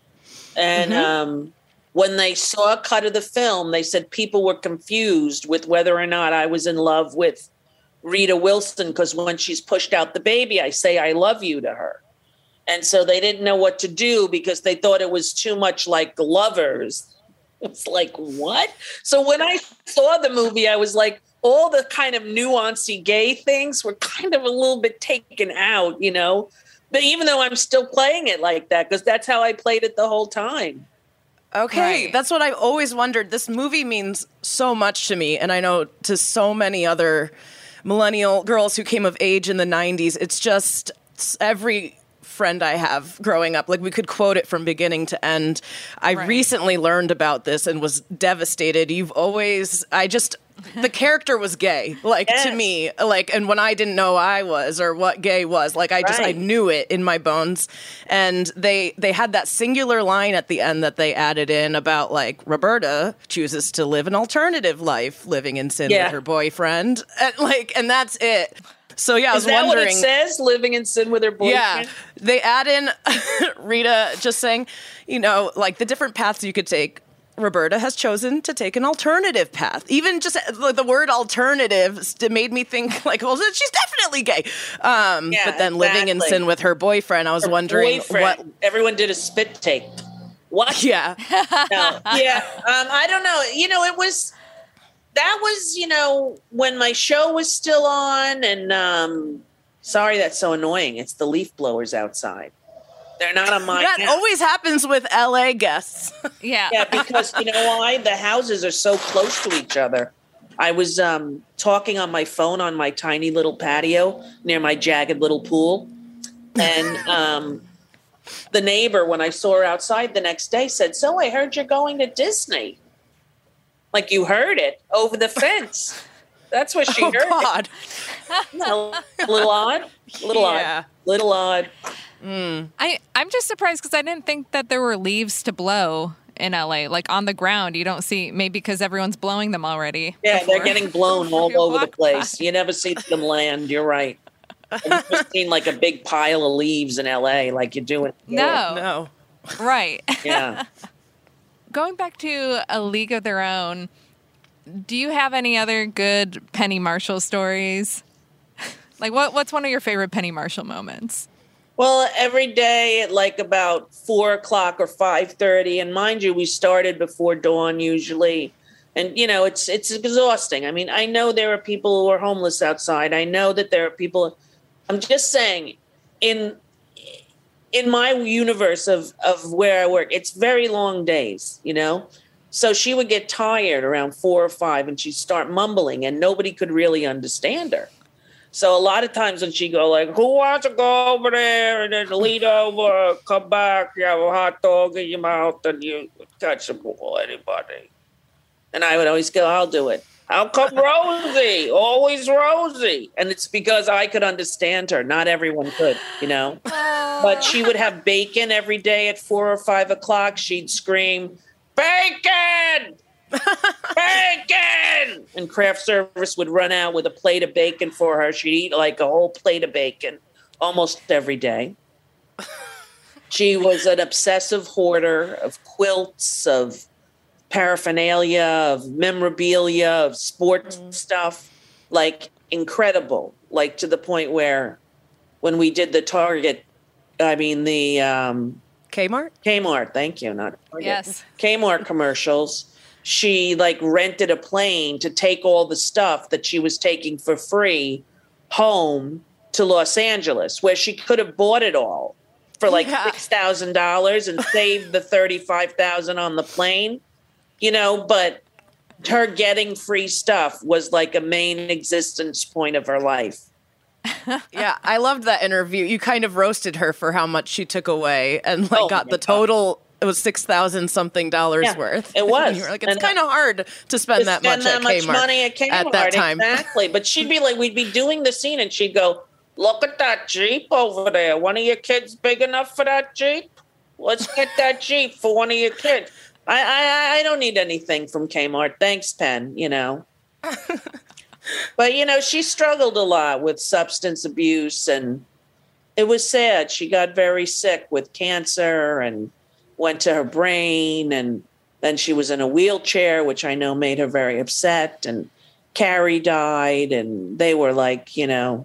And when they saw a cut of the film, they said people were confused with whether or not I was in love with Rita Wilson, because when she's pushed out the baby, I say I love you to her. And so they didn't know what to do because they thought it was too much like Lovers. It's like, what? So when I saw the movie, I was like, all the kind of nuancy gay things were kind of a little bit taken out, But even though I'm still playing it like that, because that's how I played it the whole time.
Okay, right. That's what I've always wondered. This movie means so much to me, and I know to so many other millennial girls who came of age in the 90s. It's just every friend I have growing up, like we could quote it from beginning to end. I recently learned about this and was devastated. The character was gay, to me, and when I didn't know I was or what gay was, I knew it in my bones. And they had that singular line at the end that they added in about Roberta chooses to live an alternative life, living in sin with her boyfriend, and that's it. So I was wondering.
What it says? Living in sin with her boyfriend?
Yeah. They add in Rita just saying, the different paths you could take. Roberta has chosen to take an alternative path. Even just the word alternative made me think she's definitely gay. But then living in sin with her boyfriend, I was wondering what
everyone did a spit take. What?
Yeah.
No. Yeah. I don't know. That was when my show was still on, and sorry, that's so annoying. It's the leaf blowers outside. They're not on my
That
house.
always happens with LA guests.
Yeah.
Yeah, because you know why? The houses are so close to each other. I was talking on my phone on my tiny little patio near my jagged little pool. And the neighbor, when I saw her outside the next day, said, "So I heard you're going to Disney." Like, you heard it over the fence. That's what she heard.
God.
A little odd. Little odd.
I'm just surprised because I didn't think that there were leaves to blow in LA. Like on the ground, you don't see, maybe because everyone's blowing them already.
Yeah, they're getting blown all over the place. You never see them land. You're right. I've never seen like a big pile of leaves in LA like you do in New York.
No.
Right.
Yeah.
Going back to A League of Their Own, do you have any other good Penny Marshall stories? Like, what's one of your favorite Penny Marshall moments?
Well, every day at like about 4 o'clock or 5:30, and mind you, we started before dawn usually. And, you know, it's exhausting. I mean, I know there are people who are homeless outside. I know that there are people. I'm just saying, in my universe of where I work, it's very long days, you know? So she would get tired around 4 or 5 and she'd start mumbling and nobody could really understand her. So a lot of times when she go like, "Who wants to go over there?" and then lean over, come back, you have a hot dog in your mouth and you touch a ball, anybody. And I would always go, "I'll do it." "How come Rosie? Always Rosie." And it's because I could understand her. Not everyone could, you know. But she would have bacon every day at 4 or 5 o'clock. She'd scream, "Bacon! Bacon!" And craft service would run out with a plate of bacon for her. She'd eat like a whole plate of bacon almost every day. She was an obsessive hoarder of quilts, of paraphernalia, of memorabilia, of sports stuff, like incredible, like to the point where when we did the Kmart, thank you, not Target.
Yes.
Kmart commercials, she like rented a plane to take all the stuff that she was taking for free home to Los Angeles, where she could have bought it all for like $6,000 and saved the $35,000 on the plane. You know, but her getting free stuff was like a main existence point of her life.
Yeah, I loved that interview. You kind of roasted her for how much she took away and like got the total. It was $6,000 something worth.
It was.
And you were like, it's kind of hard to spend that much at Kmart
money at Kmart
at that time.
Exactly. But she'd be like, we'd be doing the scene and she'd go, "Look at that Jeep over there. One of your kids big enough for that Jeep? Let's get that Jeep for one of your kids." I don't need anything from Kmart. Thanks, Penn, you know. But, you know, she struggled a lot with substance abuse, and it was sad. She got very sick with cancer and went to her brain, and then she was in a wheelchair, which I know made her very upset, and Carrie died, and they were like, you know,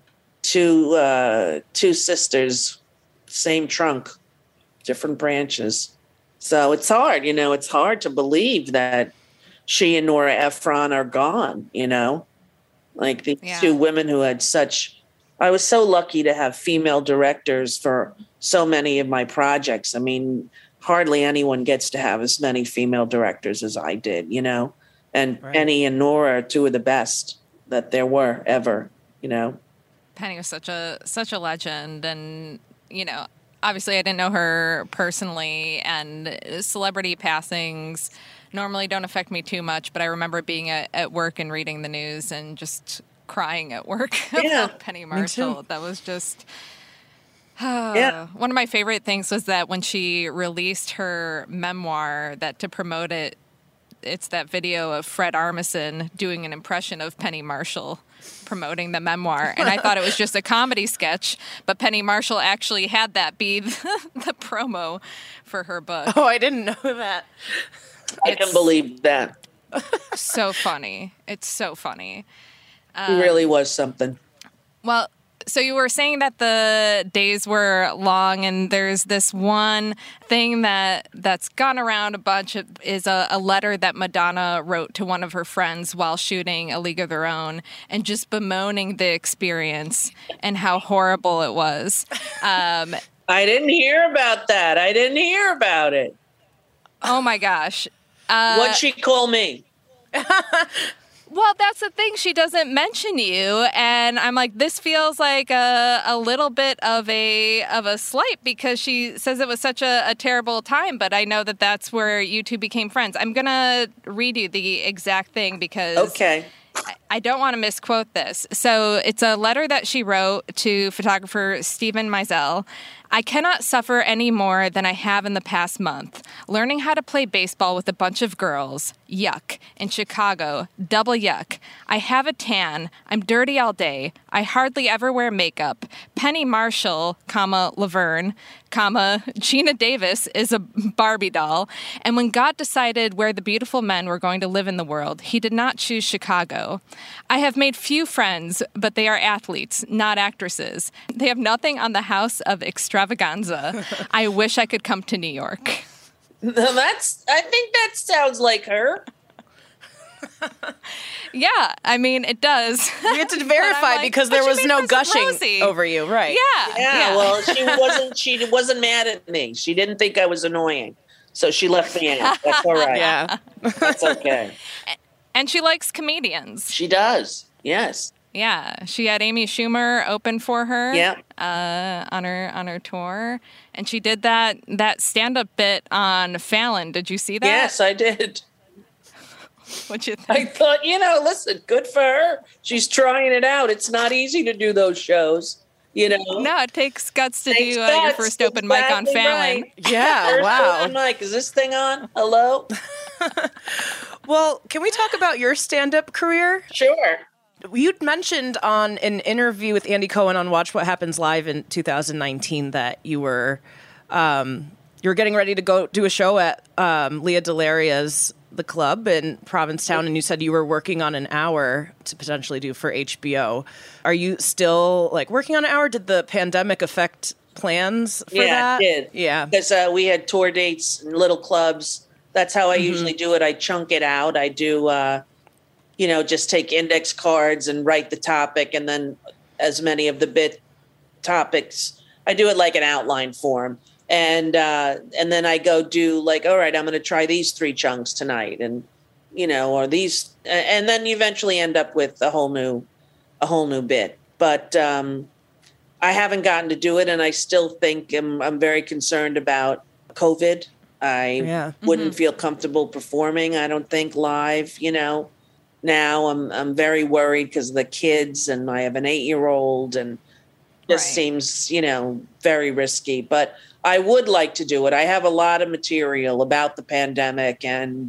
two sisters, same trunk, different branches. So it's hard, you know, it's hard to believe that she and Nora Ephron are gone, you know, like these two women who had I was so lucky to have female directors for so many of my projects. I mean, hardly anyone gets to have as many female directors as I did, you know, and Penny and Nora are two of the best that there were ever, you know.
Penny was such a legend, and, you know, obviously, I didn't know her personally, and celebrity passings normally don't affect me too much, but I remember being at work and reading the news and just crying at work about Penny Marshall. That was just... One of my favorite things was that when she released her memoir, that to promote it, it's that video of Fred Armisen doing an impression of Penny Marshall promoting the memoir. And I thought it was just a comedy sketch, but Penny Marshall actually had that be the promo for her book.
Oh, I didn't know that.
I can believe that.
So funny. It's so funny.
It really was something.
Well, so you were saying that the days were long, and there's this one thing that's gone around a bunch is a letter that Madonna wrote to one of her friends while shooting A League of Their Own, and just bemoaning the experience and how horrible it was.
I didn't hear about that. I didn't hear about it.
Oh my gosh.
What'd she call me?
Well, that's the thing. She doesn't mention you, and I'm like, this feels like a little bit of a slight because she says it was such a terrible time. But I know that that's where you two became friends. I'm gonna read you the exact thing because I don't want to misquote this. So it's a letter that she wrote to photographer Stephen Meisel. I cannot suffer any more than I have in the past month. Learning how to play baseball with a bunch of girls. Yuck. In Chicago. Double yuck. I have a tan. I'm dirty all day. I hardly ever wear makeup. Penny Marshall, Laverne, Gina Davis is a Barbie doll. And when God decided where the beautiful men were going to live in the world, he did not choose Chicago. I have made few friends, but they are athletes, not actresses. They have nothing on the house of extravaganza. I wish I could come to New York.
I think that sounds like her.
Yeah, I mean, it does.
We had to verify because there was no gushing over you, right?
Yeah.
Well, she wasn't mad at me. She didn't think I was annoying, so she left me out. That's all right.
Yeah,
that's okay.
And she likes comedians.
She does. Yes.
Yeah, she had Amy Schumer open for her.
Yeah.
On her tour, and she did that stand-up bit on Fallon. Did you see that?
Yes, I did.
What'd you think?
I thought, listen, good for her. She's trying it out. It's not easy to do those shows,
No, it takes guts to do your first open mic on Fallon.
Right.
Yeah, wow.
Open mic. Is this thing on? Hello?
Well, can we talk about your stand-up career?
Sure.
You'd mentioned on an interview with Andy Cohen on Watch What Happens Live in 2019 that you were getting ready to go do a show at Leah Delaria's The Club in Provincetown, and you said you were working on an hour to potentially do for HBO. Are you still working on an hour? Did the pandemic affect plans for that?
Yeah, it did.
Yeah.
Because we had tour dates in little clubs. That's how I usually do it. I chunk it out. I do, just take index cards and write the topic, and then as many of the bit topics, I do it like an outline form. And then I go do all right, I'm going to try these 3 chunks tonight, and or these, and then you eventually end up with a whole new bit. But I haven't gotten to do it, and I still think I'm very concerned about COVID. I wouldn't feel comfortable performing, I don't think, live. Now I'm very worried because of the kids, and I have an 8-year-old, and this seems very risky. But I would like to do it. I have a lot of material about the pandemic and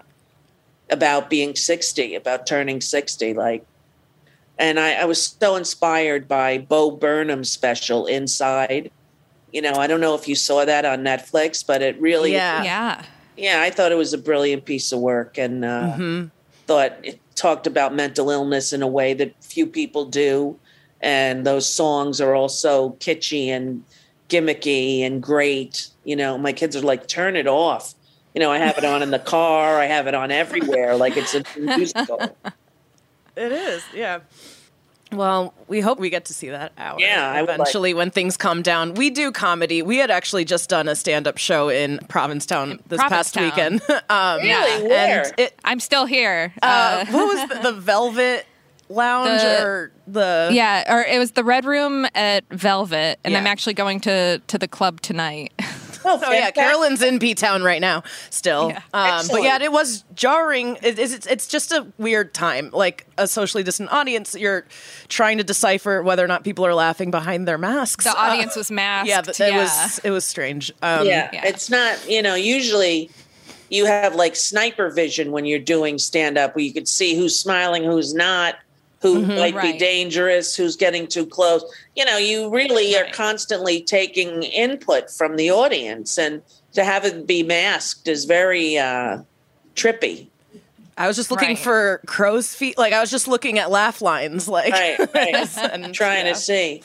about being 60, about turning 60. And I was so inspired by Bo Burnham's special, Inside. I don't know if you saw that on Netflix, but it really...
Yeah,
I thought it was a brilliant piece of work, and thought it talked about mental illness in a way that few people do. And those songs are also kitschy and gimmicky and great. My kids are like, turn it off. I have it on in the car. I have it on everywhere. Like it's a musical.
It is, yeah. Well, we hope we get to see that hour.
Yeah,
eventually when things calm down. We do comedy. We had actually just done a stand-up show in Provincetown this past weekend.
Really? Where?
And
I'm still here.
What was the Velvet Lounge or
or it was the Red Room at Velvet, and I'm actually going to the club tonight.
Oh yeah, Carolyn's in B-Town right now still.
Yeah.
But yeah, it was jarring. It's just a weird time. Like a socially distant audience, you're trying to decipher whether or not people are laughing behind their masks.
The audience was masked.
It was strange.
It's not, usually you have sniper vision when you're doing stand-up where you could see who's smiling, who's not, who might be dangerous, who's getting too close. You really are constantly taking input from the audience, and to have it be masked is very trippy.
I was just looking for crow's feet. I was just looking at laugh lines.
Right. And trying to see.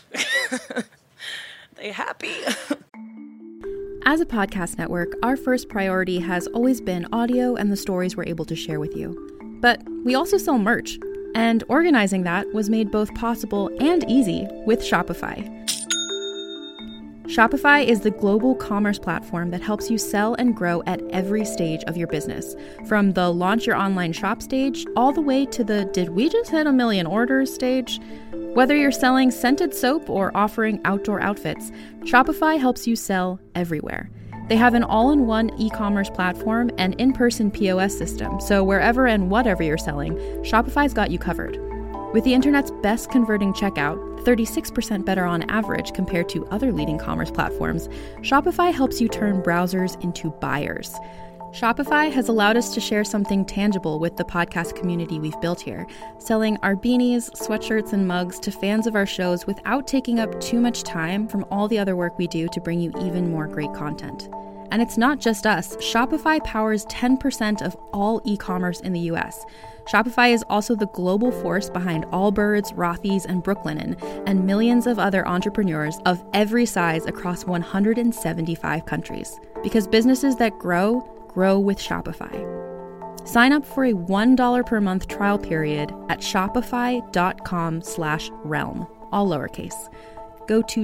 They happy.
As a podcast network, our first priority has always been audio and the stories we're able to share with you. But we also sell merch. And organizing that was made both possible and easy with Shopify. Shopify is the global commerce platform that helps you sell and grow at every stage of your business. From the launch your online shop stage, all the way to the did we just hit 1 million orders stage? Whether you're selling scented soap or offering outdoor outfits, Shopify helps you sell everywhere. They have an all-in-one e-commerce platform and in-person POS system, so wherever and whatever you're selling, Shopify's got you covered. With the internet's best converting checkout, 36% better on average compared to other leading commerce platforms, Shopify helps you turn browsers into buyers. Shopify has allowed us to share something tangible with the podcast community we've built here, selling our beanies, sweatshirts, and mugs to fans of our shows without taking up too much time from all the other work we do to bring you even more great content. And it's not just us. Shopify powers 10% of all e-commerce in the US. Shopify is also the global force behind Allbirds, Rothy's, and Brooklinen, and millions of other entrepreneurs of every size across 175 countries. Because businesses that grow with Shopify. Sign up for a $1 per month trial period at shopify.com/realm, all lowercase. Go to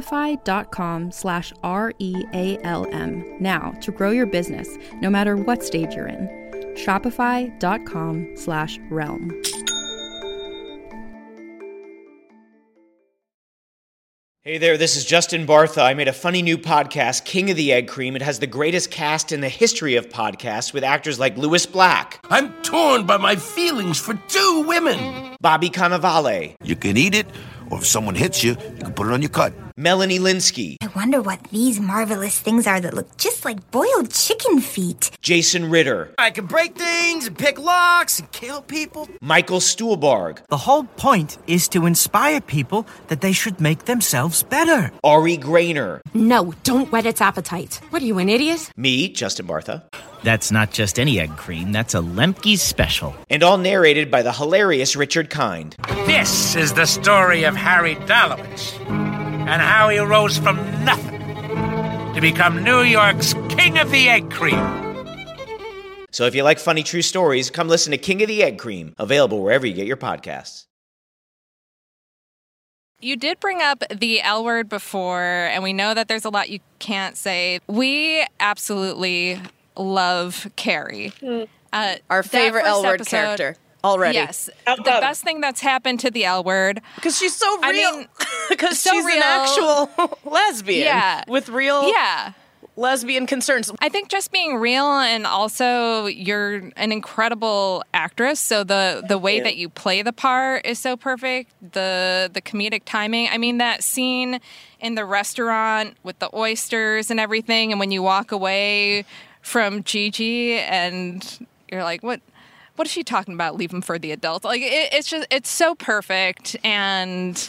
shopify.com/REALM now to grow your business, no matter what stage you're in. Shopify.com/realm.
Hey there, this is Justin Bartha. I made a funny new podcast, King of the Egg Cream. It has the greatest cast in the history of podcasts with actors like Louis Black.
I'm torn by my feelings for two women.
Bobby Cannavale.
You can eat it, or if someone hits you, you can put it on your cut.
Melanie Linsky.
I wonder what these marvelous things are that look just like boiled chicken feet.
Jason Ritter.
I can break things and pick locks and kill people.
Michael Stuhlbarg.
The whole point is to inspire people that they should make themselves better.
Ari Grainer.
No, don't whet its appetite. What are you, an idiot?
Me, Justin Bartha.
That's not just any egg cream, that's a Lemke's special.
And all narrated by the hilarious Richard Kind.
This is the story of Harry Dalowitz and how he rose from nothing to become New York's King of the Egg Cream.
So if you like funny true stories, come listen to King of the Egg Cream, available wherever you get your podcasts.
You did bring up the L word before, and we know that there's a lot you can't say. We absolutely love Carrie.
Our favorite L word character already.
Yes. The best thing that's happened to the L word.
Because she's so real. Because she's an actual lesbian with real lesbian concerns.
I think just being real, and also you're an incredible actress, so the way that you play the part is so perfect. The comedic timing. I mean, that scene in the restaurant with the oysters and everything, and when you walk away from Gigi and you're like, what is she talking about? Leave them for the adults. Like it's so perfect, and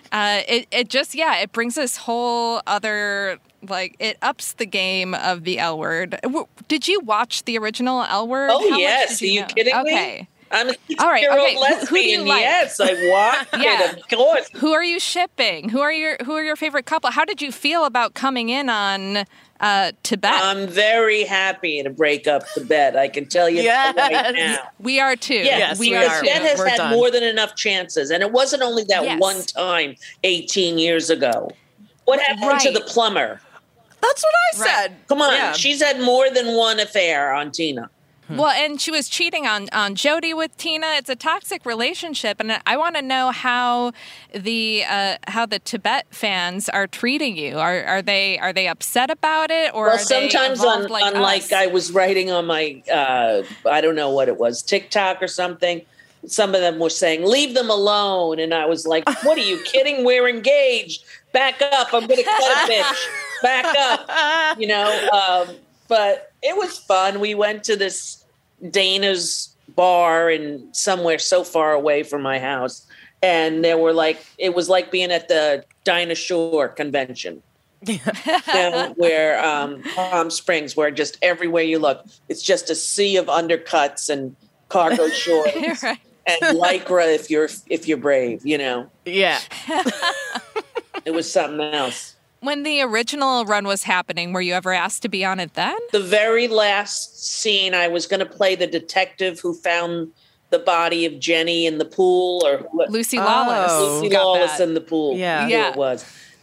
it brings this whole other, like, it ups the game of the L word. Did you watch the original L word?
Oh, yes. Are you kidding me?
Okay.
I'm a 6-year-old lesbian.
Who do you like?
Yes, I watched it, of course.
Who are you shipping? Who are your favorite couple? How did you feel about coming in on Tibet?
I'm very happy to break up Tibet. I can tell you right now.
We are too.
Yes, we are. Tibet has had more than enough chances, and it wasn't only that one time 18 years ago. What happened to the plumber?
That's what I said.
Come on, she's had more than one affair on Tina.
Well, and she was cheating on Jodie with Tina. It's a toxic relationship, and I want to know how the Tibet fans are treating you. Are they upset about it, or
well, sometimes like I was writing on my I don't know what it was, TikTok or something. Some of them were saying, "Leave them alone," and I was like, "What are you kidding? We're engaged. Back up! I'm going to cut a bitch. Back up!" You know. But it was fun. We went to this Dana's bar in somewhere so far away from my house. And it was like being at the Dinah Shore convention. Where Palm Springs, where just everywhere you look, it's just a sea of undercuts and cargo shorts and Lycra if you're brave, you know.
Yeah.
It was something else.
When the original run was happening, were you ever asked to be on it then?
The very last scene, I was going to play the detective who found the body of Jenny in the pool, or
Lucy Lawless.
Lucy Lawless in the pool.
Yeah.
It was.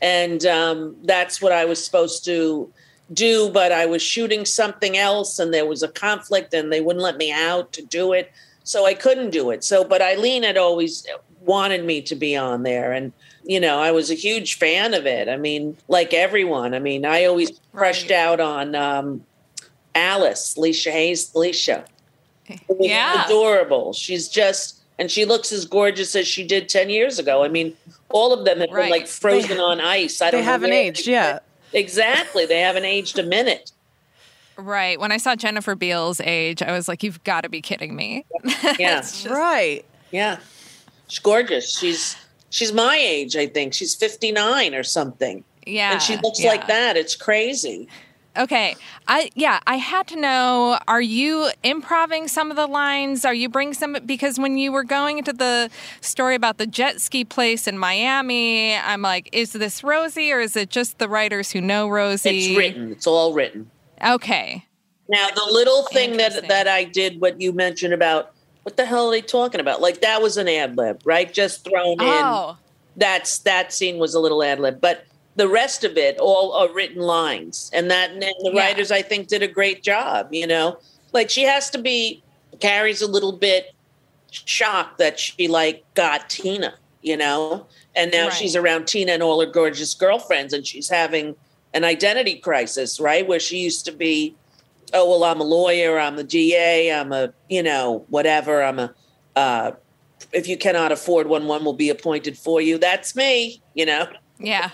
And that's what I was supposed to do, but I was shooting something else and there was a conflict and they wouldn't let me out to do it. So I couldn't do it. But Eileen had always wanted me to be on there. And, I was a huge fan of it. I mean, like everyone. I mean, I always crushed out on Alice, Leisha Hayes. Leisha. Yeah. Adorable. She's just, and she looks as gorgeous as she did 10 years ago. I mean, all of them have been like frozen on ice.
They haven't aged, yeah.
Exactly. They haven't aged a minute.
Right. When I saw Jennifer Beals age, I was like, you've got to be kidding me.
Yeah.
Right.
Yeah. She's gorgeous. She's my age, I think. She's 59 or something.
Yeah.
And she looks like that. It's crazy.
Okay. I had to know, are you improvising some of the lines? Are you bringing some? Because when you were going into the story about the jet ski place in Miami, I'm like, is this Rosie or is it just the writers who know Rosie?
It's written. It's all written.
Okay.
Now, the little thing that I did, what you mentioned about, what the hell are they talking about? Like, that was an ad lib, right? Just thrown in. That scene was a little ad lib. But the rest of it, all are written lines. And the writers, I think, did a great job, Like, she has to carries a little bit shocked that she, got Tina, And now she's around Tina and all her gorgeous girlfriends, and she's having an identity crisis, right? Where she used to be, oh, well, I'm a lawyer, I'm the DA, I'm a, whatever, I'm a, if you cannot afford one will be appointed for you. That's me,
Yeah.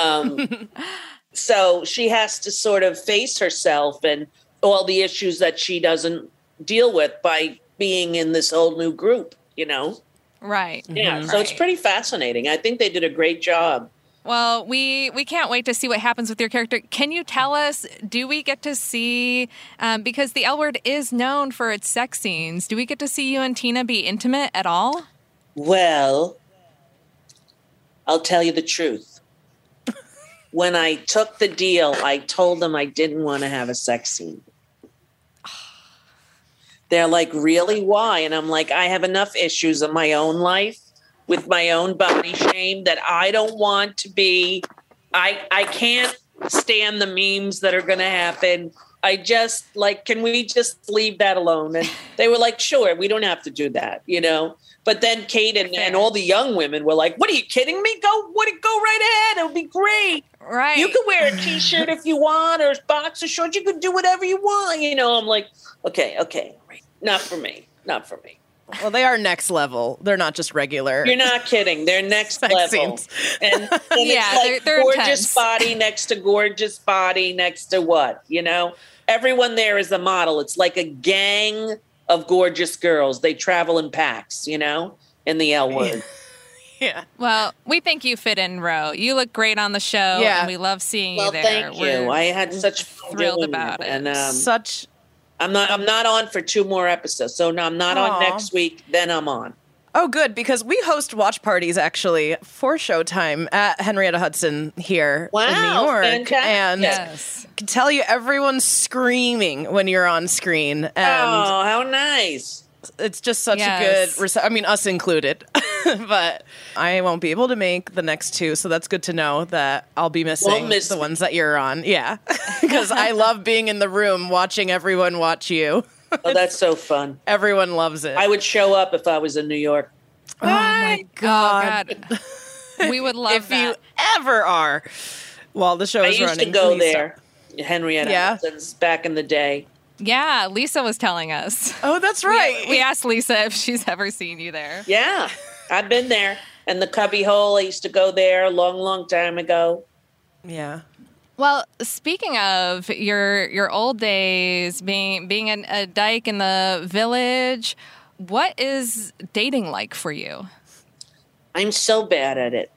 So she has to sort of face herself and all the issues that she doesn't deal with by being in this whole new group,
Right.
Yeah. So it's pretty fascinating. I think they did a great job.
Well, we can't wait to see what happens with your character. Can you tell us, do we get to see, because the L Word is known for its sex scenes, do we get to see you and Tina be intimate at all?
Well, I'll tell you the truth. When I took the deal, I told them I didn't want to have a sex scene. They're like, really? Why? And I'm like, I have enough issues in my own life with my own body shame that I don't want to be, I can't stand the memes that are going to happen. I just can we just leave that alone? And they were like, sure, we don't have to do that, But then Kate and all the young women were like, what, are you kidding me? Go right ahead. It'll be great.
Right.
You can wear a T-shirt if you want or boxer shorts. You can do whatever you want. I'm like, okay. Right. Not for me.
Well, they are next level. They're not just regular.
You're not kidding. They're next level.
Scenes.
And it's
they're
gorgeous
intense.
body next to gorgeous body next to what? Everyone there is a model. It's like a gang of gorgeous girls. They travel in packs, in the L Word.
Yeah.
Well, we think you fit in, Ro. You look great on the show, and we love seeing you there.
Thank you. I had such fun
thrilled
doing
about it.
And
such.
I'm not on for 2 more episodes, so no, I'm not on next week. Then I'm on.
Oh, good, because we host watch parties actually for Showtime at Henrietta Hudson here in New York,
fantastic.
And I can tell you everyone's screaming when you're on screen. And
how nice!
It's just such a good, us included, but I won't be able to make the next 2, so that's good to know that I'll be missing the ones that you're on. Yeah, because I love being in the room watching everyone watch you.
Oh, that's so fun.
Everyone loves it.
I would show up if I was in New York.
Oh, my God.
We would love
that. If you ever are, while the show is running.
I used to go there, Henrietta Hudson's, back in the day.
Yeah, Lisa was telling us.
Oh, that's right.
We asked Lisa if she's ever seen you there.
Yeah, I've been there. And the Cubby Hole, I used to go there a long, long time ago.
Yeah.
Well, speaking of your old days, being a dyke in the village, what is dating like for you?
I'm so bad at it.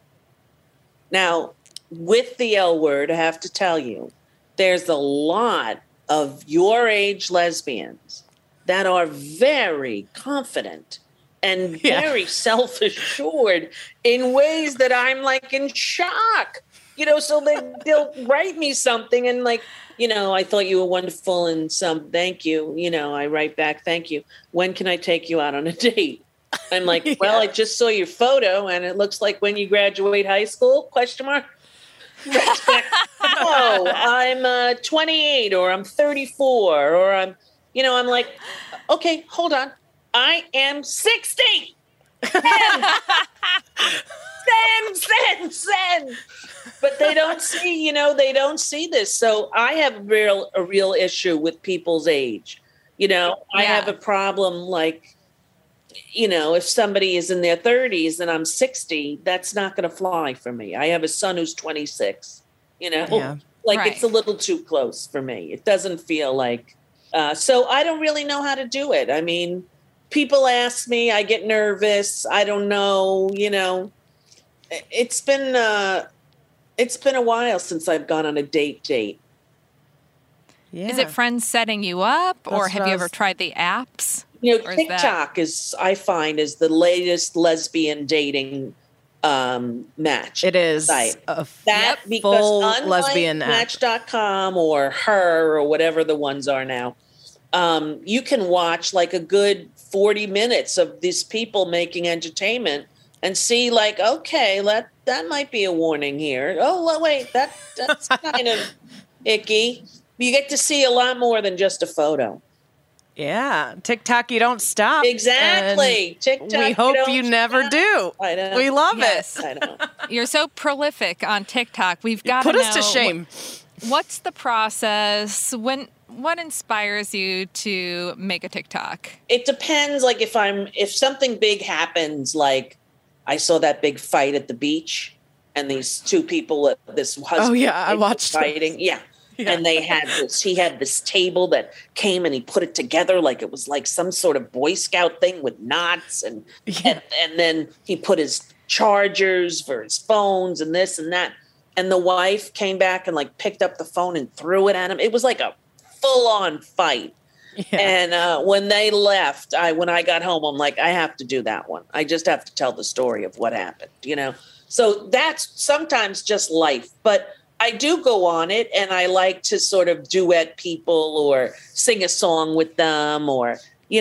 Now, with the L Word, I have to tell you, there's a lot of your age lesbians that are very confident and very self-assured in ways that I'm in shock. So they'll write me something and I thought you were wonderful and thank you. I write back, thank you. When can I take you out on a date? I'm like, well, I just saw your photo and it looks like when you graduate high school, ? No, I'm 28 or I'm 34 or I'm like, okay, hold on. I am 60. Send. But they don't see, they don't see this. So I have a real issue with people's age. I have a problem like, if somebody is in their 30s and I'm 60, that's not going to fly for me. I have a son who's 26, It's a little too close for me. It doesn't feel like, so I don't really know how to do it. I mean, people ask me, I get nervous. I don't know, it's been a while since I've gone on a date.
Yeah. Is it friends setting you up, or have you ever tried the apps?
TikTok I find is the latest lesbian dating match.
It is
site.
That full lesbian
Match.com or Her or whatever the ones are now. You can watch like a good 40 minutes of these people making entertainment and see like, okay, that might be a warning here. Oh, wait, that's kind of icky. You get to see a lot more than just a photo.
Yeah. TikTok, you don't stop.
Exactly. TikTok,
we hope you never do.
I know.
We love it.
I know.
You're so prolific on TikTok. We've got to
put us to shame.
What's the process? What inspires you to make a TikTok?
It depends. Like if something big happens, like I saw that big fight at the beach and these two people, this husband.
Oh yeah, I watched
fighting. Yeah. And he had this table that came and he put it together like it was like some sort of Boy Scout thing with knots and then he put his chargers for his phones and this and that. And the wife came back and like picked up the phone and threw it at him. It was like a full on fight. Yeah. And when they left, when I got home, I'm like, I have to do that one. I just have to tell the story of what happened, So that's sometimes just life. But I do go on it and I like to sort of duet people or sing a song with them or,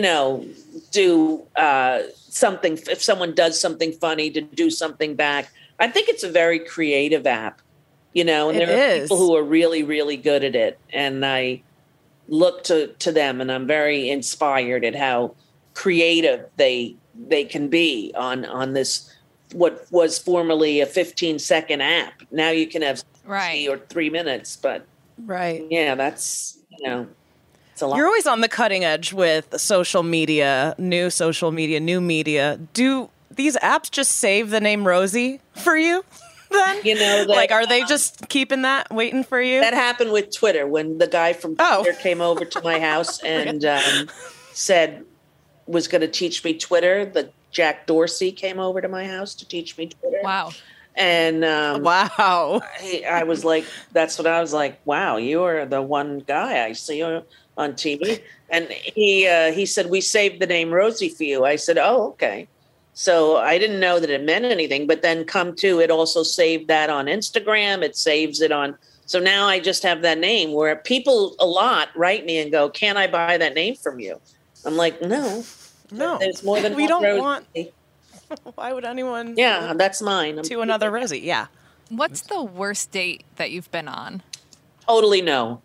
do something. If someone does something funny, to do something back. I think it's a very creative app, and there are people who are really, really good at it. And I look to them and I'm very inspired at how creative they can be on this, what was formerly a 15-second app. Now you can have 2 or 3 minutes, but yeah, that's, it's a lot.
You're always on the cutting edge with social media, new media. Do these apps just save the name Rosie for you? Then are they just keeping that waiting for you?
That happened with Twitter when the guy from Twitter came over to my house and said was going to teach me Twitter. The Jack Dorsey came over to my house to teach me Twitter.
Wow.
And
wow,
I was like, that's what I was like. Wow, you are the one guy I see on TV. And he said, we saved the name Rosie for you. I said, oh, okay. So I didn't know that it meant anything, but then it also saved that on Instagram. It saves it on. So now I just have that name where people a lot write me and go, can I buy that name from you? I'm like, no, there's more than
we don't
Rosie.
Want. Why would anyone?
Yeah, that's mine.
To another Rosie. Yeah.
What's the worst date that you've been on?
Totally no.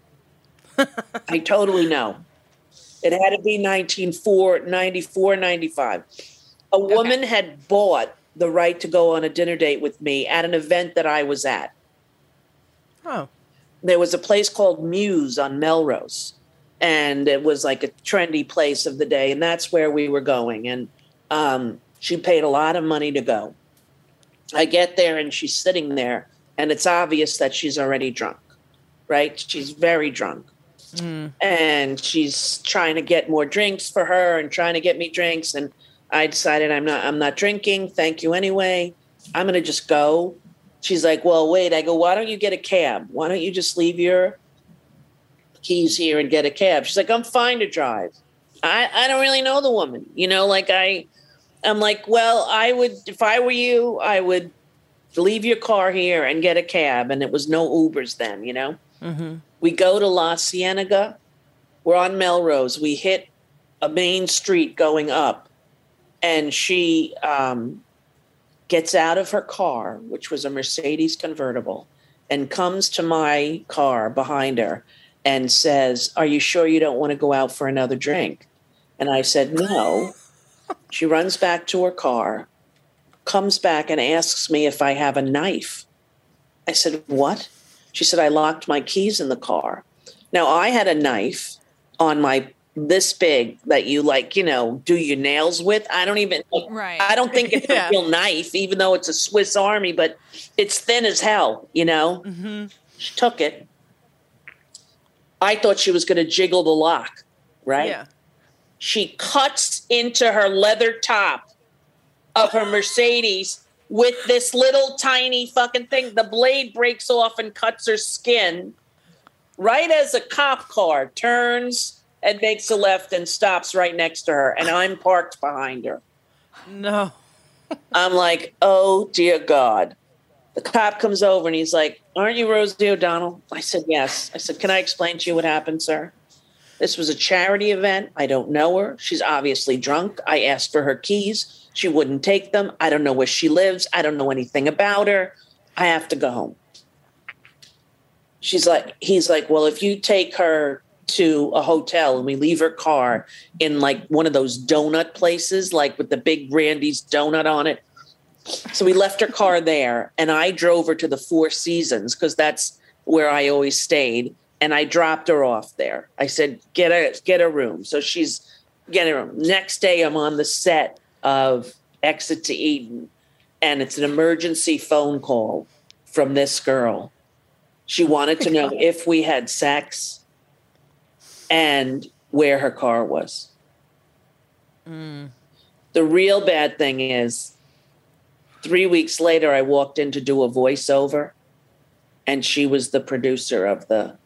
I totally know. It had to be 94, 95. A woman had bought the right to go on a dinner date with me at an event that I was at.
Oh.
There was a place called Muse on Melrose, and it was like a trendy place of the day, and that's where we were going. And she paid a lot of money to go. I get there, and she's sitting there, and it's obvious that she's already drunk, right? She's very drunk. And she's trying to get more drinks for her and trying to get me drinks, and I decided I'm not drinking. Thank you anyway. I'm going to just go. She's like, well, wait. I go, why don't you get a cab? Why don't you just leave your keys here and get a cab? She's like, I'm fine to drive. I don't really know the woman. I'm like, well, if I were you, I would leave your car here and get a cab. And it was no Ubers then, Mm-hmm. We go to La Cienega. We're on Melrose. We hit a main street going up. And she gets out of her car, which was a Mercedes convertible, and comes to my car behind her and says, "Are you sure you don't want to go out for another drink?" And I said, "No." She runs back to her car, comes back and asks me if I have a knife. I said, "What?" She said, "I locked my keys in the car." Now, I had a knife on my this big that you do your nails with. I don't even, I don't think it's a real knife, even though it's a Swiss Army, but it's thin as hell, Mm-hmm. She took it. I thought she was going to jiggle the lock, right? Yeah. She cuts into her leather top of her Mercedes with this little tiny fucking thing. The blade breaks off and cuts her skin right as a cop car turns and makes a left and stops right next to her. And I'm parked behind her.
No.
I'm like, oh, dear God. The cop comes over and he's like, "Aren't you Rosie O'Donnell?" I said, "Yes." I said, "Can I explain to you what happened, sir? This was a charity event. I don't know her. She's obviously drunk. I asked for her keys. She wouldn't take them. I don't know where she lives. I don't know anything about her. I have to go home." He's like, "Well, if you take her to a hotel and we leave her car in like one of those donut places, like with the big Randy's donut on it." So we left her car there and I drove her to the Four Seasons because that's where I always stayed. And I dropped her off there. I said, get a room. So she's getting a room. Next day, I'm on the set of Exit to Eden and it's an emergency phone call from this girl. She wanted to know if we had sex and where her car was. The real bad thing is 3 weeks later, I walked in to do a voiceover and she was the producer of the...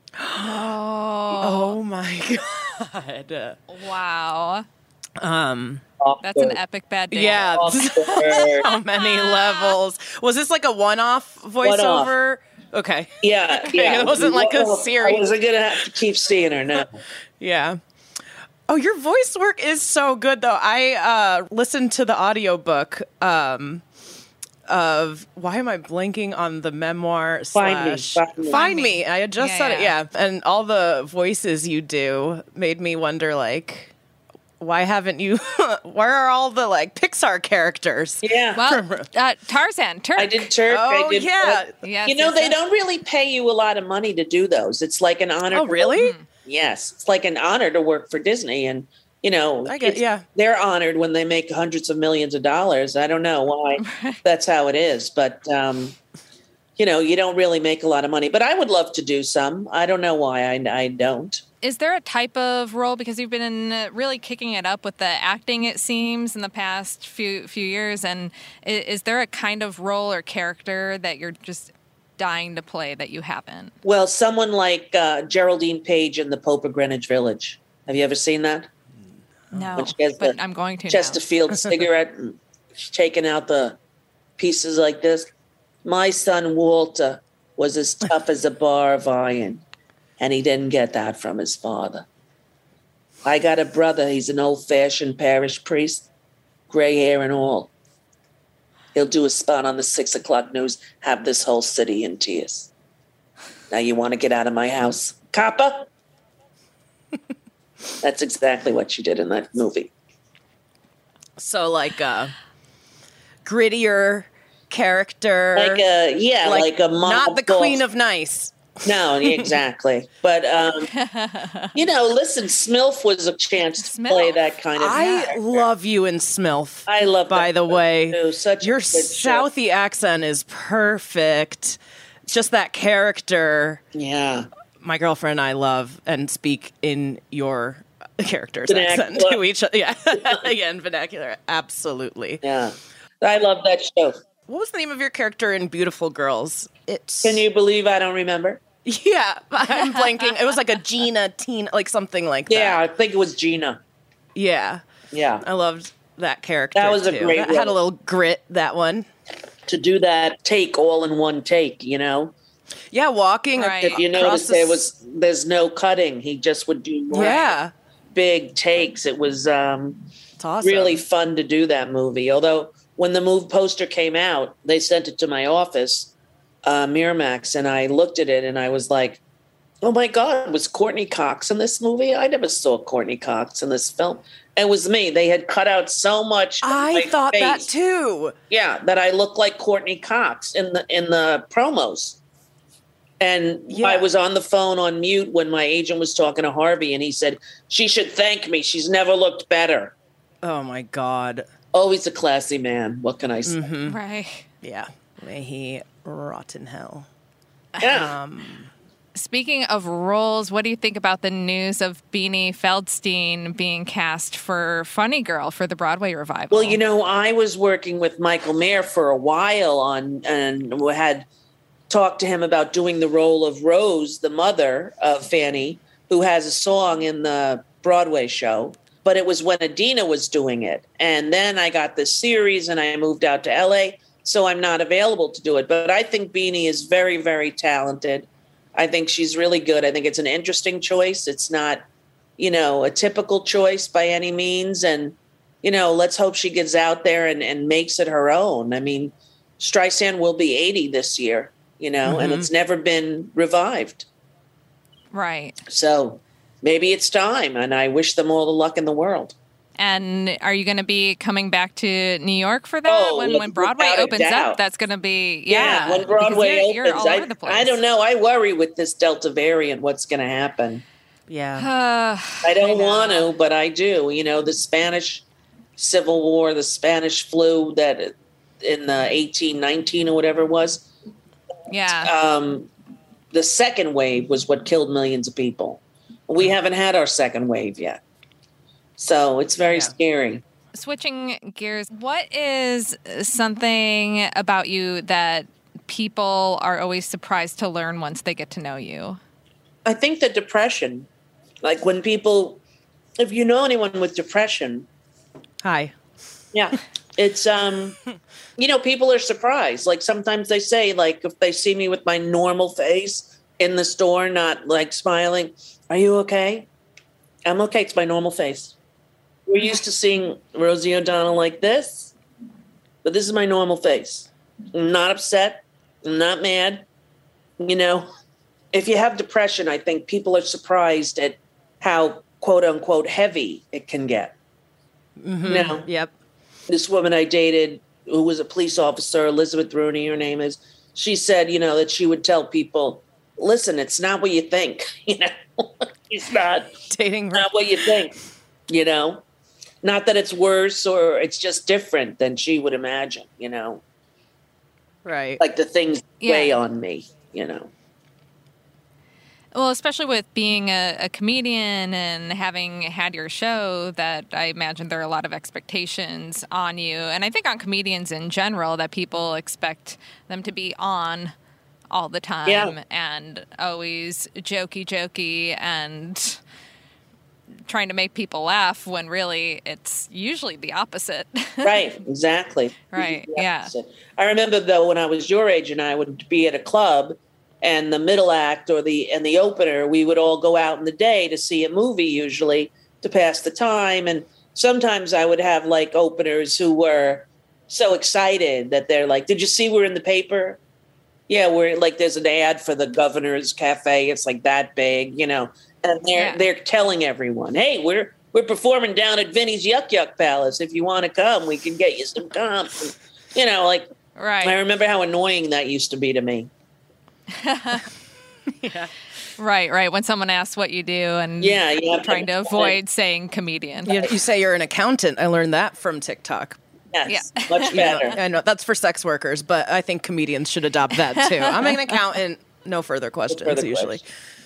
Oh my God.
Wow. That's an epic bad day.
Yeah. How many levels? Was this like a one-off voiceover? Okay.
Yeah.
It wasn't like a series.
I wasn't going to have to keep seeing her now.
Yeah. Oh, your voice work is so good, though. I listened to the audiobook of, why am I blanking on the memoir Find Me. I had just said it, yeah. And all the voices you do made me wonder, like, why haven't you, where are all the, like, Pixar characters?
Yeah.
Well, Tarzan, Turk.
I did Turk.
Oh,
yeah.
Yes,
they don't really pay you a lot of money to do those. It's like an honor.
Oh, really?
Yes. It's like an honor to work for Disney. And, they're honored when they make hundreds of millions of dollars. I don't know why that's how it is. But, you don't really make a lot of money. But I would love to do some. I don't know why I don't.
Is there a type of role, because you've been really kicking it up with the acting, it seems, in the past few years, and is there a kind of role or character that you're just dying to play that you haven't?
Well, someone like Geraldine Page in The Pope of Greenwich Village. Have you ever seen that?
No, but I'm going to
Chesterfield cigarette, and she's taking out the pieces like this. My son Walter was as tough as a bar of iron. And he didn't get that from his father. I got a brother. He's an old-fashioned parish priest, gray hair and all. He'll do a spot on the 6 o'clock news, have this whole city in tears. Now you want to get out of my house, copper? That's exactly what she did in that movie.
So like a grittier character.
Like a mom.
Not the Queen of Nice.
No, exactly. But, listen, Smilf was a chance to play that kind of character.
I love you in Smilf.
I love
by the way.
Too.
Your Southie accent is perfect. Just that character.
Yeah.
My girlfriend and I love and speak in your character's accent to each other. Yeah. Again, vernacular. Absolutely.
Yeah. I love that show.
What was the name of your character in Beautiful Girls?
Can you believe I don't remember?
Yeah, I'm blanking. It was like a Tina, like something like that.
Yeah, I think it was Gina.
Yeah.
Yeah.
I loved that character.
That was a great
That had a little grit, that one.
To do that take all in one take, Yeah,
walking.
Right. If you notice, there's no cutting. He just would do big takes. It was awesome. Really fun to do that movie. Although when the poster came out, they sent it to my office. Miramax, and I looked at it and I was like, oh my God, was Courtney Cox in this movie? I never saw Courtney Cox in this film. It was me. They had cut out so much.
I thought
face,
that too.
Yeah, that I looked like Courtney Cox in the promos. And I was on the phone on mute when my agent was talking to Harvey, and he said, she should thank me. She's never looked better.
Oh my God.
Always a classy man. What can I say?
Mm-hmm.
Right.
Yeah. May he rot in hell.
Yeah.
Speaking of roles, what do you think about the news of Beanie Feldstein being cast for Funny Girl for the Broadway revival?
Well, you know, I was working with Michael Mayer for a while and had talked to him about doing the role of Rose, the mother of Fanny, who has a song in the Broadway show. But it was when Adina was doing it. And then I got this series and I moved out to LA, so I'm not available to do it. But I think Beanie is very, very talented. I think she's really good. I think it's an interesting choice. It's not, you know, a typical choice by any means. And, you know, let's hope she gets out there and makes it her own. I mean, Streisand will be 80 this year, you know, and it's never been revived.
Right.
So maybe it's time, and I wish them all the luck in the world.
And are you going to be coming back to New York for that when Broadway opens up? That's going to be
when Broadway opens.
You're all over the place.
I don't know. I worry with this Delta variant what's going to happen.
Yeah,
I don't want to, but I do. You know, the Spanish Civil War, the Spanish flu that in the 1819 or whatever it was.
Yeah.
The second wave was what killed millions of people. We haven't had our second wave yet. So it's very scary.
Switching gears, what is something about you that people are always surprised to learn once they get to know you?
I think the depression, like when people, if you know anyone with depression.
Hi.
Yeah. It's, you know, people are surprised. Like sometimes they say, like, if they see me with my normal face in the store, not like smiling, are you okay? I'm okay. It's my normal face. We're used to seeing Rosie O'Donnell like this, but this is my normal face. I'm not upset. I'm not mad. You know, if you have depression, I think people are surprised at how, quote unquote, heavy it can get.
Mm-hmm.
You know?
Yep.
This woman I dated who was a police officer, Elizabeth Rooney, her name is, she said, you know, that she would tell people, listen, it's not what you think. You know, it's not
dating,
not what you think, you know. Not that it's worse or it's just different than she would imagine, you know.
Right.
Like the things weigh on me, you know.
Well, especially with being a comedian and having had your show, that I imagine there are a lot of expectations on you. And I think on comedians in general that people expect them to be on all the time and always jokey and trying to make people laugh when really it's usually the opposite.
Right, exactly.
Right, yeah.
I remember though when I was your age and I would be at a club and the middle act or the opener, we would all go out in the day to see a movie usually to pass the time. And sometimes I would have like openers who were so excited that they're like, did you see we're in the paper? Yeah, we're like, there's an ad for the Governor's Cafe. It's like that big, you know. And they're telling everyone, hey, we're performing down at Vinny's Yuck Yuck Palace. If you want to come, we can get you some comps. And, you know, like, I remember how annoying that used to be to me.
Right. When someone asks what you do and trying to avoid saying comedian.
You say you're an accountant. I learned that from TikTok.
Yes, much better.
I know that's for sex workers, but I think comedians should adopt that too. I'm an accountant. No further questions usually.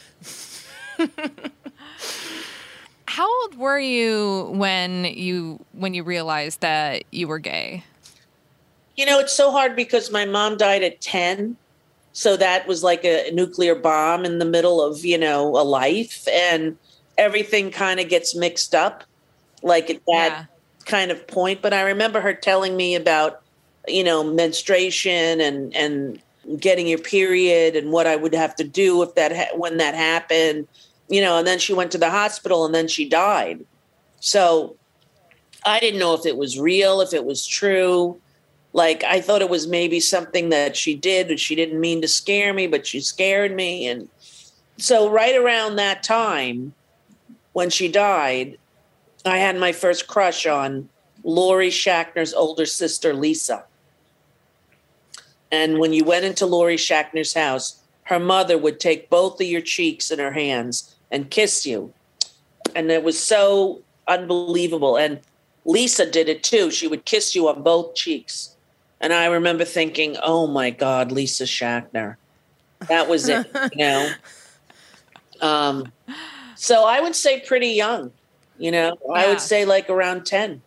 How old were you when you realized that you were gay?
You know, it's so hard because my mom died at 10. So that was like a nuclear bomb in the middle of, you know, a life. And everything kind of gets mixed up like at that kind of point. But I remember her telling me about, you know, menstruation and getting your period and what I would have to do if when that happened. You know, and then she went to the hospital and then she died. So I didn't know if it was real, if it was true. Like, I thought it was maybe something that she did, and she didn't mean to scare me, but she scared me. And so right around that time when she died, I had my first crush on Lori Schackner's older sister, Lisa. And when you went into Lori Schackner's house, her mother would take both of your cheeks in her hands and kiss you. And it was so unbelievable. And Lisa did it too. She would kiss you on both cheeks. And I remember thinking, oh my God, Lisa Schackner. That was it, you know? So I would say pretty young, you know? Yeah. I would say like around 10.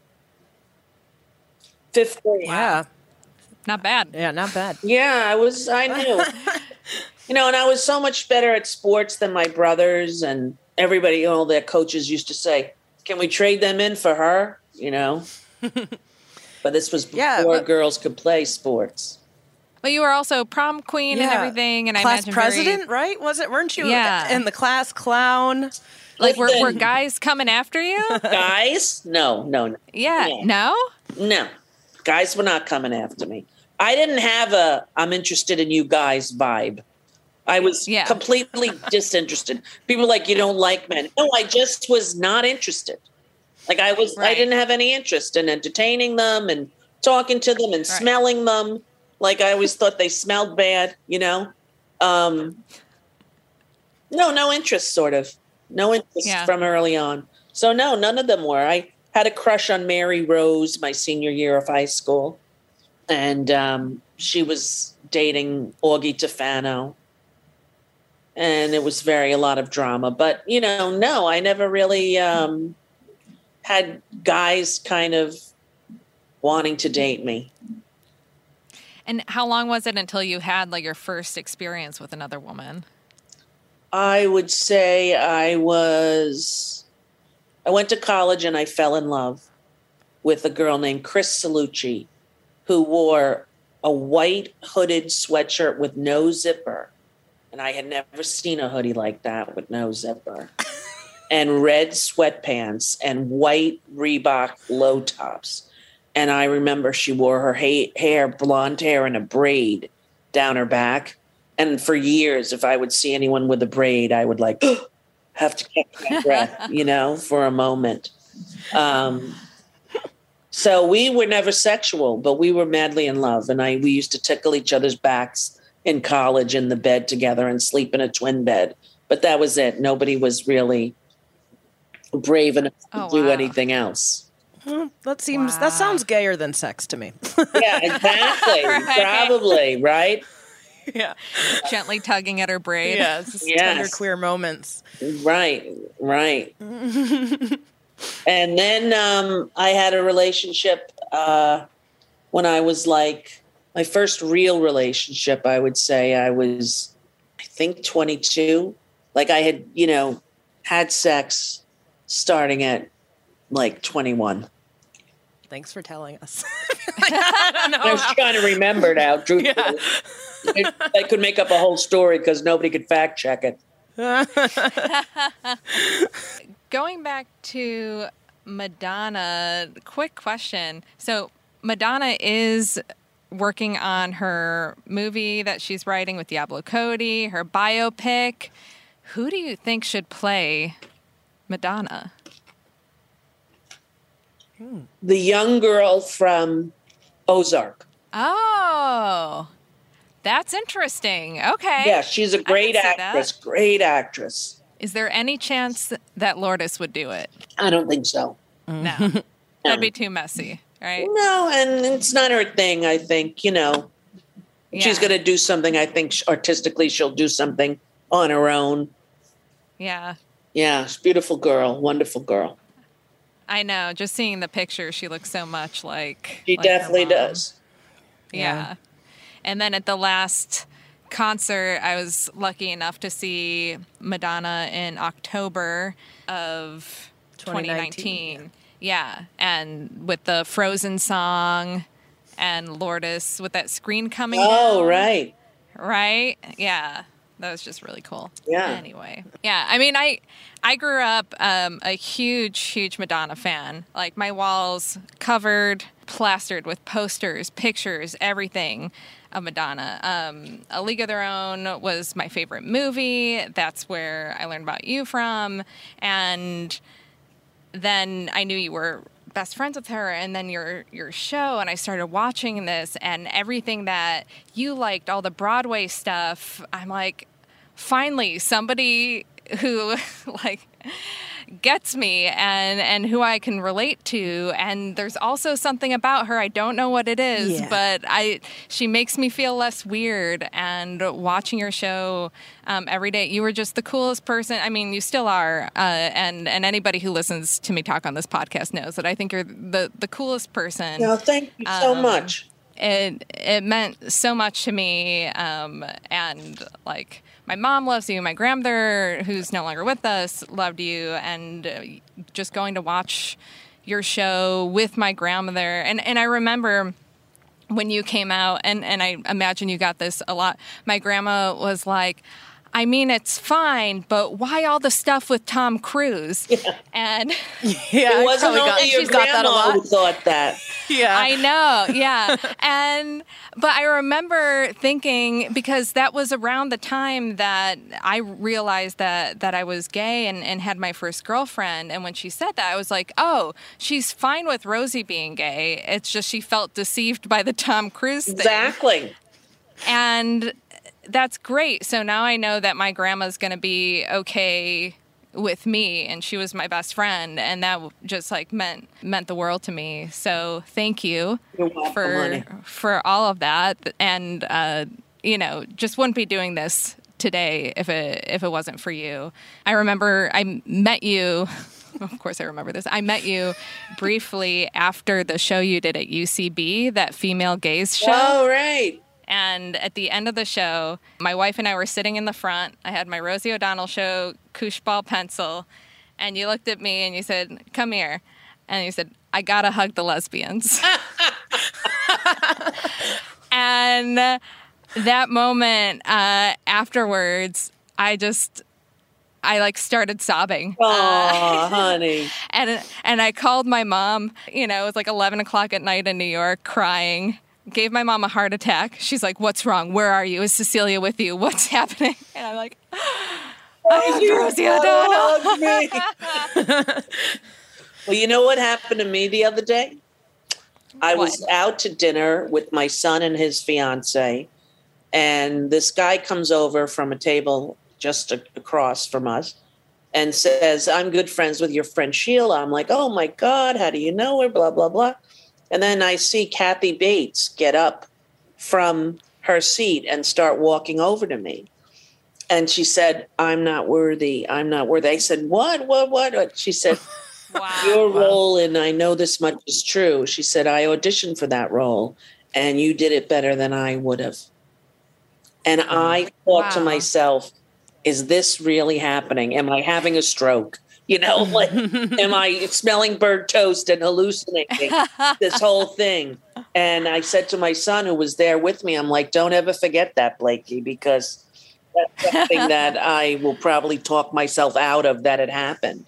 5th grade.
Yeah.
Not bad.
Yeah, not bad.
Yeah, I knew. You know, and I was so much better at sports than my brothers, and everybody, all their coaches used to say, can we trade them in for her? You know? But this was before girls could play sports.
Well, you were also prom queen and everything, and
class
I imagine
president, right? Weren't you? Yeah. And the class clown.
Like, were guys coming after you?
Guys? No.
Yeah. No?
No. Guys were not coming after me. I didn't have a I'm interested in you guys vibe. I was completely disinterested. People were like, you don't like men. No, I just was not interested. Like I didn't have any interest in entertaining them and talking to them and smelling them. Like I always thought they smelled bad, you know? No interest, sort of. No interest from early on. So no, none of them were. I had a crush on Mary Rose my senior year of high school. And she was dating Augie Tefano. And it was a lot of drama. But, you know, no, I never really had guys kind of wanting to date me.
And how long was it until you had like your first experience with another woman?
I would say I went to college and I fell in love with a girl named Chris Salucci, who wore a white hooded sweatshirt with no zipper. And I had never seen a hoodie like that with no zipper. And red sweatpants and white Reebok low tops. And I remember she wore her hair, blonde hair in a braid down her back. And for years, if I would see anyone with a braid, I would like have to catch my breath, you know, for a moment. So we were never sexual, but we were madly in love. And we used to tickle each other's backs in college in the bed together and sleep in a twin bed. But that was it. Nobody was really brave enough to do anything else.
That sounds gayer than sex to me.
Yeah, exactly. Probably, right?
Yeah.
Gently tugging at her braid.
Yes. Tender queer moments.
Right. And then I had a relationship when I was like, my first real relationship, I would say I was, I think 22. Like I had, you know, had sex starting at like 21.
Thanks for telling us.
I was trying to remember now. Truthfully. Yeah. I could make up a whole story because nobody could fact check it.
Going back to Madonna, quick question. So Madonna is working on her movie that she's writing with Diablo Cody, her biopic. Who do you think should play Madonna?
The young girl from Ozark.
Oh, that's interesting. Okay.
Yeah, she's a great actress. Great actress.
Is there any chance that Lourdes would do it?
I don't think so.
No. That'd be too messy, right?
No, and it's not her thing, I think. You know, she's going to do something. I think artistically she'll do something on her own.
Yeah.
Yeah, she's a beautiful girl. Wonderful girl.
I know. Just seeing the picture, she looks so much like...
She definitely does.
Yeah. And then at the last concert, I was lucky enough to see Madonna in October of 2019. Yeah. And with the Frozen song and Lourdes with that screen coming down.
Right.
Right? Yeah. That was just really cool.
Yeah.
Anyway. Yeah. I mean, I grew up a huge Madonna fan. Like, my walls covered plastered with posters, pictures, everything of Madonna. A League of Their Own was my favorite movie. That's where I learned about you from. And then I knew you were best friends with her, and then your show, and I started watching this, and everything that you liked, all the Broadway stuff, I'm like, finally, somebody who like gets me and who I can relate to. And there's also something about her, I don't know what it is, but she makes me feel less weird. And watching your show every day, you were just the coolest person. I mean, you still are. And anybody who listens to me talk on this podcast knows that I think you're the coolest person.
No, thank you so much.
It meant so much to me. And like, my mom loves you. My grandmother, who's no longer with us, loved you. And just going to watch your show with my grandmother. And I remember when you came out, and I imagine you got this a lot, my grandma was like, I mean, it's fine, but why all the stuff with Tom Cruise?
Yeah.
And
it wasn't only your grandma who thought that.
Yeah, I know. Yeah, but I remember thinking, because that was around the time that I realized that I was gay and had my first girlfriend. And when she said that, I was like, oh, she's fine with Rosie being gay. It's just she felt deceived by the Tom Cruise thing.
Exactly.
And that's great. So now I know that my grandma's going to be okay with me, and she was my best friend, and that just like meant the world to me. So thank you for all of that. And just wouldn't be doing this today if it wasn't for you. I remember I met you. Of course, I remember this. I met you briefly after the show you did at UCB, that Female Gaze show.
Oh, right.
And at the end of the show, my wife and I were sitting in the front. I had my Rosie O'Donnell Show koosh ball pencil. And you looked at me and you said, come here. And you said, I gotta hug the lesbians. And that moment afterwards, I started sobbing.
Oh, honey.
And I called my mom. It was like 11 o'clock at night in New York, crying. Gave my mom a heart attack. She's like, what's wrong? Where are you? Is Cecilia with you? What's happening? And I'm like, Rosie O'Donnell.
Well, you know what happened to me the other day? I was out to dinner with my son and his fiance, and this guy comes over from a table just across from us and says, I'm good friends with your friend Sheila. I'm like, oh my God, how do you know her? Blah, blah, blah. And then I see Kathy Bates get up from her seat and start walking over to me. And she said, I'm not worthy. I'm not worthy. I said, what? She said, your role in I Know This Much Is True. She said, I auditioned for that role and you did it better than I would have. And I thought to myself, is this really happening? Am I having a stroke? Like, am I smelling burnt toast and hallucinating this whole thing? And I said to my son who was there with me, I'm like, don't ever forget that, Blakey, because that's something that I will probably talk myself out of that had happened,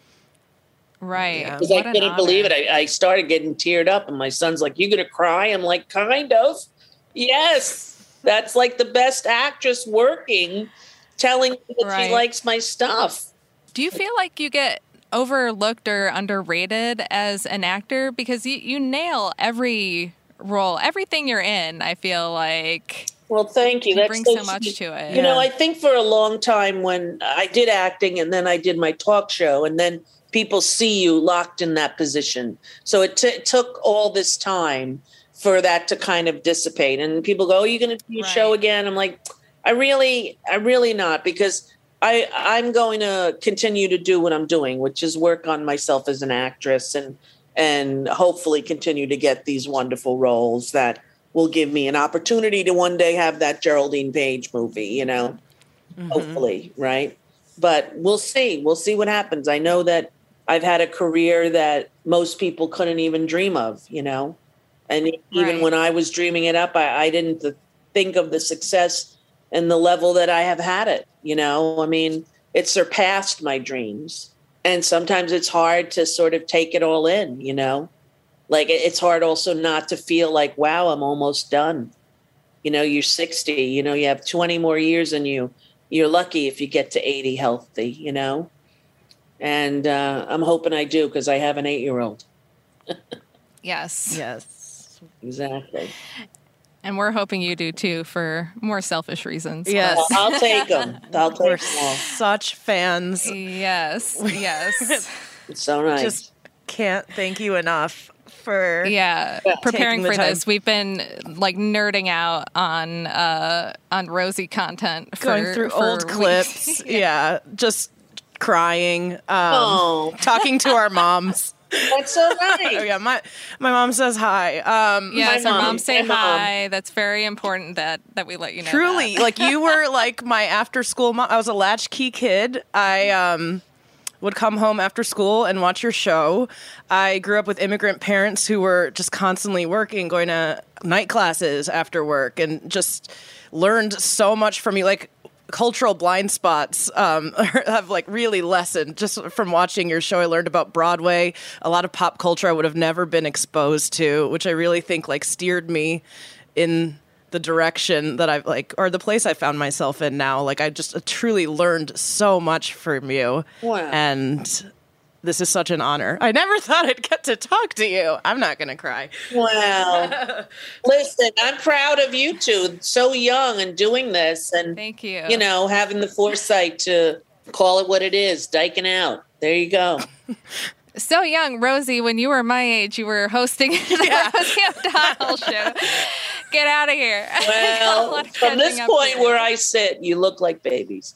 Right.
Because I couldn't believe it. I started getting teared up and my son's like, you going to cry? I'm like, kind of. Yes. That's like the best actress working, telling me that she likes my stuff.
Do you feel like you get overlooked or underrated as an actor? Because you nail every role, everything you're in, I feel like.
Well, thank you.
That brings so much to it.
I think for a long time when I did acting and then I did my talk show and then people see you locked in that position. So it took all this time for that to kind of dissipate. And people go, oh, you're going to do your show again? I'm like, I really not, because I'm going to continue to do what I'm doing, which is work on myself as an actress and hopefully continue to get these wonderful roles that will give me an opportunity to one day have that Geraldine Page movie, hopefully, right? But we'll see. We'll see what happens. I know that I've had a career that most people couldn't even dream of, and even when I was dreaming it up, I didn't think of the success and the level that I have had it, I mean, it surpassed my dreams. And sometimes it's hard to sort of take it all in, like, it's hard also not to feel like, wow, I'm almost done. You know, you're 60, you know, you have 20 more years in you. You're lucky if you get to 80 healthy, you know? And I'm hoping I do, because I have an 8-year-old.
Yes.
Yes.
Exactly.
And we're hoping you do too, for more selfish reasons.
Yes.
Well, I'll take them. I'll take
We're
them all.
such fans.
Yes. Yes.
It's so nice.
Just can't thank you enough for
preparing
taking the
for
time.
this. We've been like nerding out on Rosie content,
Going through old
weeks.
clips. Yeah, just crying, talking to our moms.
That's so nice.
Oh yeah, my mom says hi.
Yes,
my
our
mom.
moms say
My mom.
hi. That's very important that we let you know.
Truly,
that.
like you were like my after school mom. I was a latchkey kid. I would come home after school and watch your show. I grew up with immigrant parents who were just constantly working, going to night classes after work, and just learned so much from you. Like cultural blind spots have like really lessened just from watching your show. I learned about Broadway, a lot of pop culture I would have never been exposed to, which I really think like steered me in the direction that I've like, or the place I found myself in now. Like I just truly learned so much from you.
Wow.
And this is such an honor. I never thought I'd get to talk to you. I'm not going to cry.
Wow. Listen, I'm proud of you two, so young and doing this. And
thank you.
You know, having the foresight to call it what it is, dyking out. There you go.
So young, Rosie, when you were my age, you were hosting the Rosie O'Donnell show. Get out of here.
Well, from this point where I sit, you look like babies.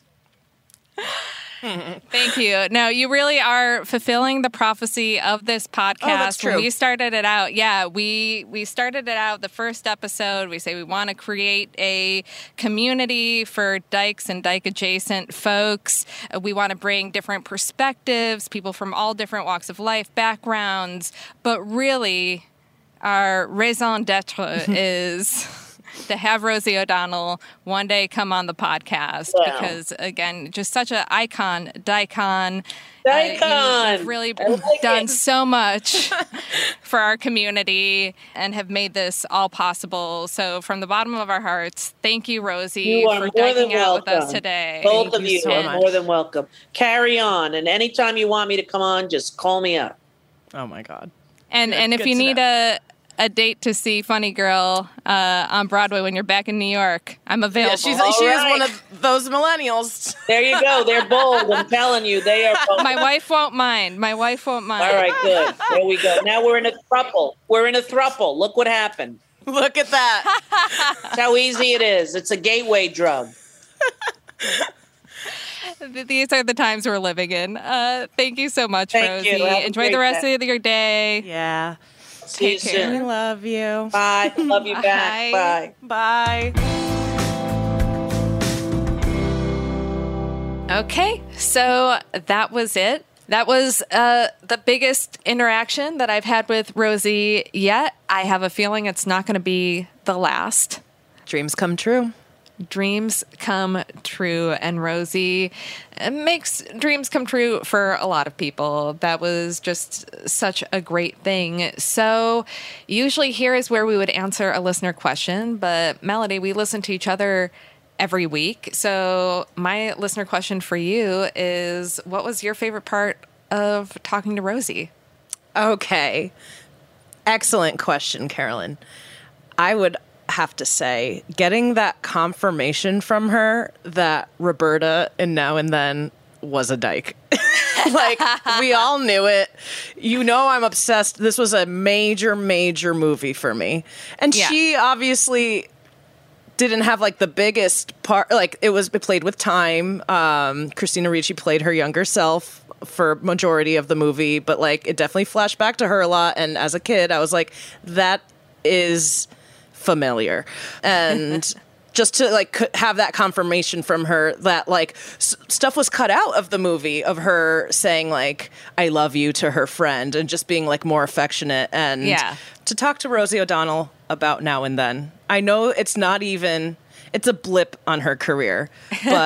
Thank you. No, you really are fulfilling the prophecy of this podcast.
Oh, that's true.
When we started it out, we started it out, the first episode, we say we want to create a community for dykes and dyke adjacent folks. We want to bring different perspectives, people from all different walks of life, backgrounds, but really our raison d'etre is to have Rosie O'Donnell one day come on the podcast.
Wow.
Because, again, just such an icon, dicon. You've really done so much for our community and have made this all possible. So from the bottom of our hearts, thank you, Rosie, for diking out with us today.
Both of you
so
are
much.
more than welcome. Carry on. And anytime you want me to come on, just call me up.
Oh, my God.
And if you need a date to see Funny Girl on Broadway when you're back in New York, I'm available.
Yeah, she is one of those millennials.
There you go. They're bold. I'm telling you, they are bold.
My wife won't mind. All
right, good. There we go. Now we're in a throuple. Look what happened.
Look at that.
That's how easy it is. It's a gateway drug.
These are the times we're living in. Thank you so much,
Thank
Rosie.
you.
Enjoy the rest of your day.
Yeah.
See you soon.
We love you.
Bye. Love you back. Bye.
Okay, so that was it. That was the biggest interaction that I've had with Rosie yet. I have a feeling it's not going to be the last.
Dreams come true.
Dreams come true, and Rosie makes dreams come true for a lot of people. That was just such a great thing. So usually here is where we would answer a listener question, but Melody, we listen to each other every week. So my listener question for you is, what was your favorite part of talking to Rosie?
Okay. Excellent question, Carolyn. I would have to say, getting that confirmation from her that Roberta in Now and Then was a dyke. Like, we all knew it. You know I'm obsessed. This was a major, major movie for me. And she obviously didn't have, like, the biggest part. Like, it played with time. Christina Ricci played her younger self for majority of the movie. But, like, it definitely flashed back to her a lot. And as a kid, I was like, that is familiar. And just to like have that confirmation from her that like stuff was cut out of the movie of her saying like I love you to her friend and just being like more affectionate, and to talk to Rosie O'Donnell about Now and Then. I know it's a blip on her career, but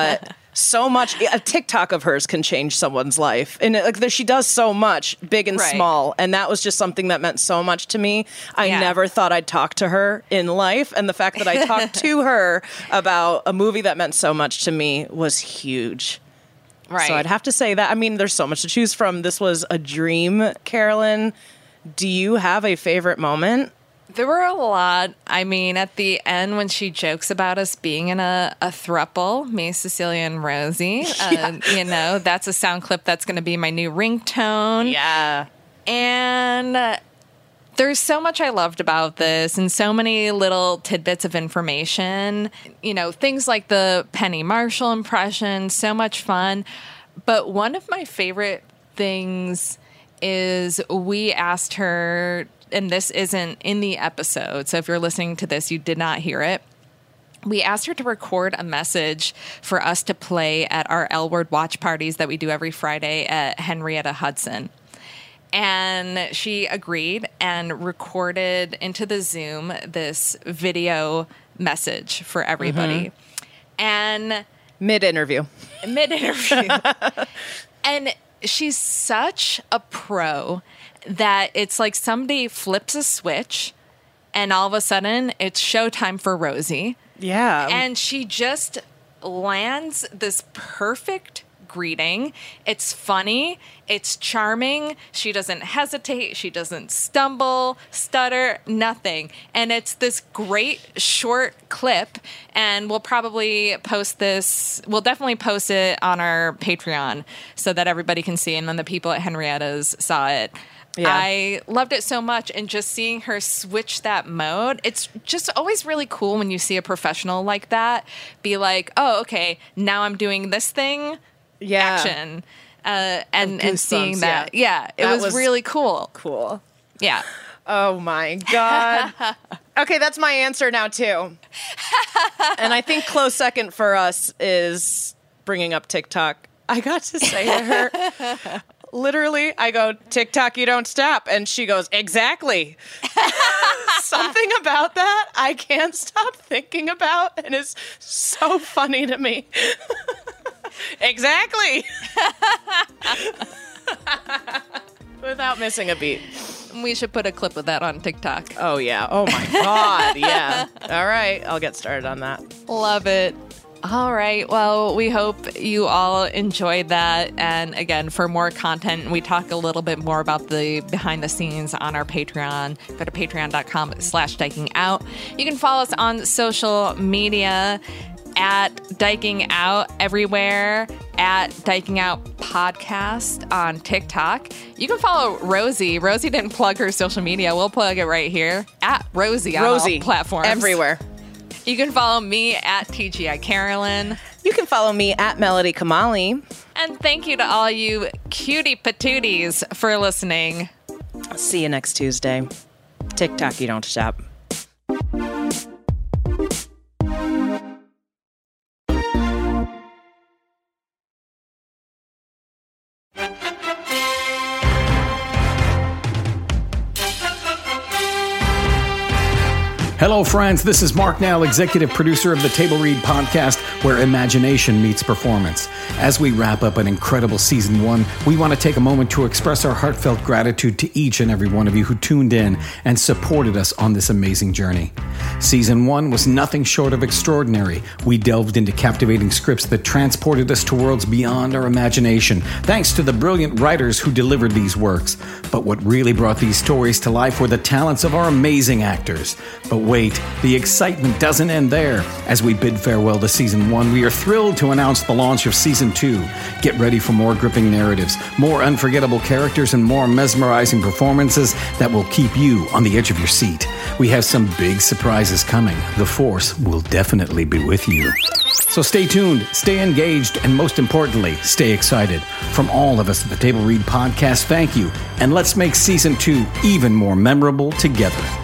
so much. A TikTok of hers can change someone's life. And like she does so much, big and small. And that was just something that meant so much to me. I never thought I'd talk to her in life. And the fact that I talked to her about a movie that meant so much to me was huge.
Right.
So I'd have to say that. I mean, there's so much to choose from. This was a dream, Carolyn. Do you have a favorite moment?
There were a lot. I mean, at the end when she jokes about us being in a throuple, me, Cecilia, and Rosie, you know, that's a sound clip that's going to be my new ringtone.
Yeah.
And there's so much I loved about this and so many little tidbits of information. You know, things like the Penny Marshall impression, so much fun. But one of my favorite things is we asked her, and this isn't in the episode, so if you're listening to this, you did not hear it. We asked her to record a message for us to play at our L Word watch parties that we do every Friday at Henrietta Hudson. And she agreed and recorded into the Zoom this video message for everybody. And
mid-interview.
And she's such a pro that it's like somebody flips a switch and all of a sudden it's showtime for Rosie.
Yeah.
And she just lands this perfect greeting. It's funny. It's charming. She doesn't hesitate. She doesn't stumble, stutter, nothing. And it's this great short clip. And we'll probably post this. We'll definitely post it on our Patreon so that everybody can see. And then the people at Henrietta's saw it. Yeah. I loved it so much. And just seeing her switch that mode, it's just always really cool when you see a professional like that be like, oh, okay, now I'm doing this thing. Action. And seeing that. Yeah, it was really cool.
Cool.
Yeah.
Oh my God. Okay, that's my answer now too. And I think close second for us is bringing up TikTok. I got to say to her, literally, I go, TikTok, you don't stop. And she goes, exactly. Something about that I can't stop thinking about and it's so funny to me. Exactly. Without missing a beat.
We should put a clip of that on TikTok.
Oh, yeah. Oh, my God. Yeah. All right. I'll get started on that.
Love it. All right. Well, we hope you all enjoyed that. And again, for more content, we talk a little bit more about the behind the scenes on our Patreon. Go to patreon.com/dikingout. You can follow us on social media at Diking Out everywhere, at Diking Out Podcast on TikTok. You can follow Rosie. Rosie didn't plug her social media. We'll plug it right here. At Rosie on all platforms.
Everywhere.
You can follow me at TGI Carolyn.
You can follow me at Melody Kamali.
And thank you to all you cutie patooties for listening.
See you next Tuesday. TikTok, you don't stop.
Hello, friends. This is Mark Nell, executive producer of the Table Read podcast, where imagination meets performance. As we wrap up an incredible season 1, we want to take a moment to express our heartfelt gratitude to each and every one of you who tuned in and supported us on this amazing journey. Season 1 was nothing short of extraordinary. We delved into captivating scripts that transported us to worlds beyond our imagination, thanks to the brilliant writers who delivered these works. But what really brought these stories to life were the talents of our amazing actors. But wait, the excitement doesn't end there. As we bid farewell to Season 1, we are thrilled to announce the launch of Season 2. Get ready for more gripping narratives, more unforgettable characters, and more mesmerizing performances that will keep you on the edge of your seat. We have some big surprises coming. The Force will definitely be with you. So stay tuned, stay engaged, and most importantly, stay excited. From all of us at the Table Read podcast, thank you. And let's make Season 2 even more memorable together.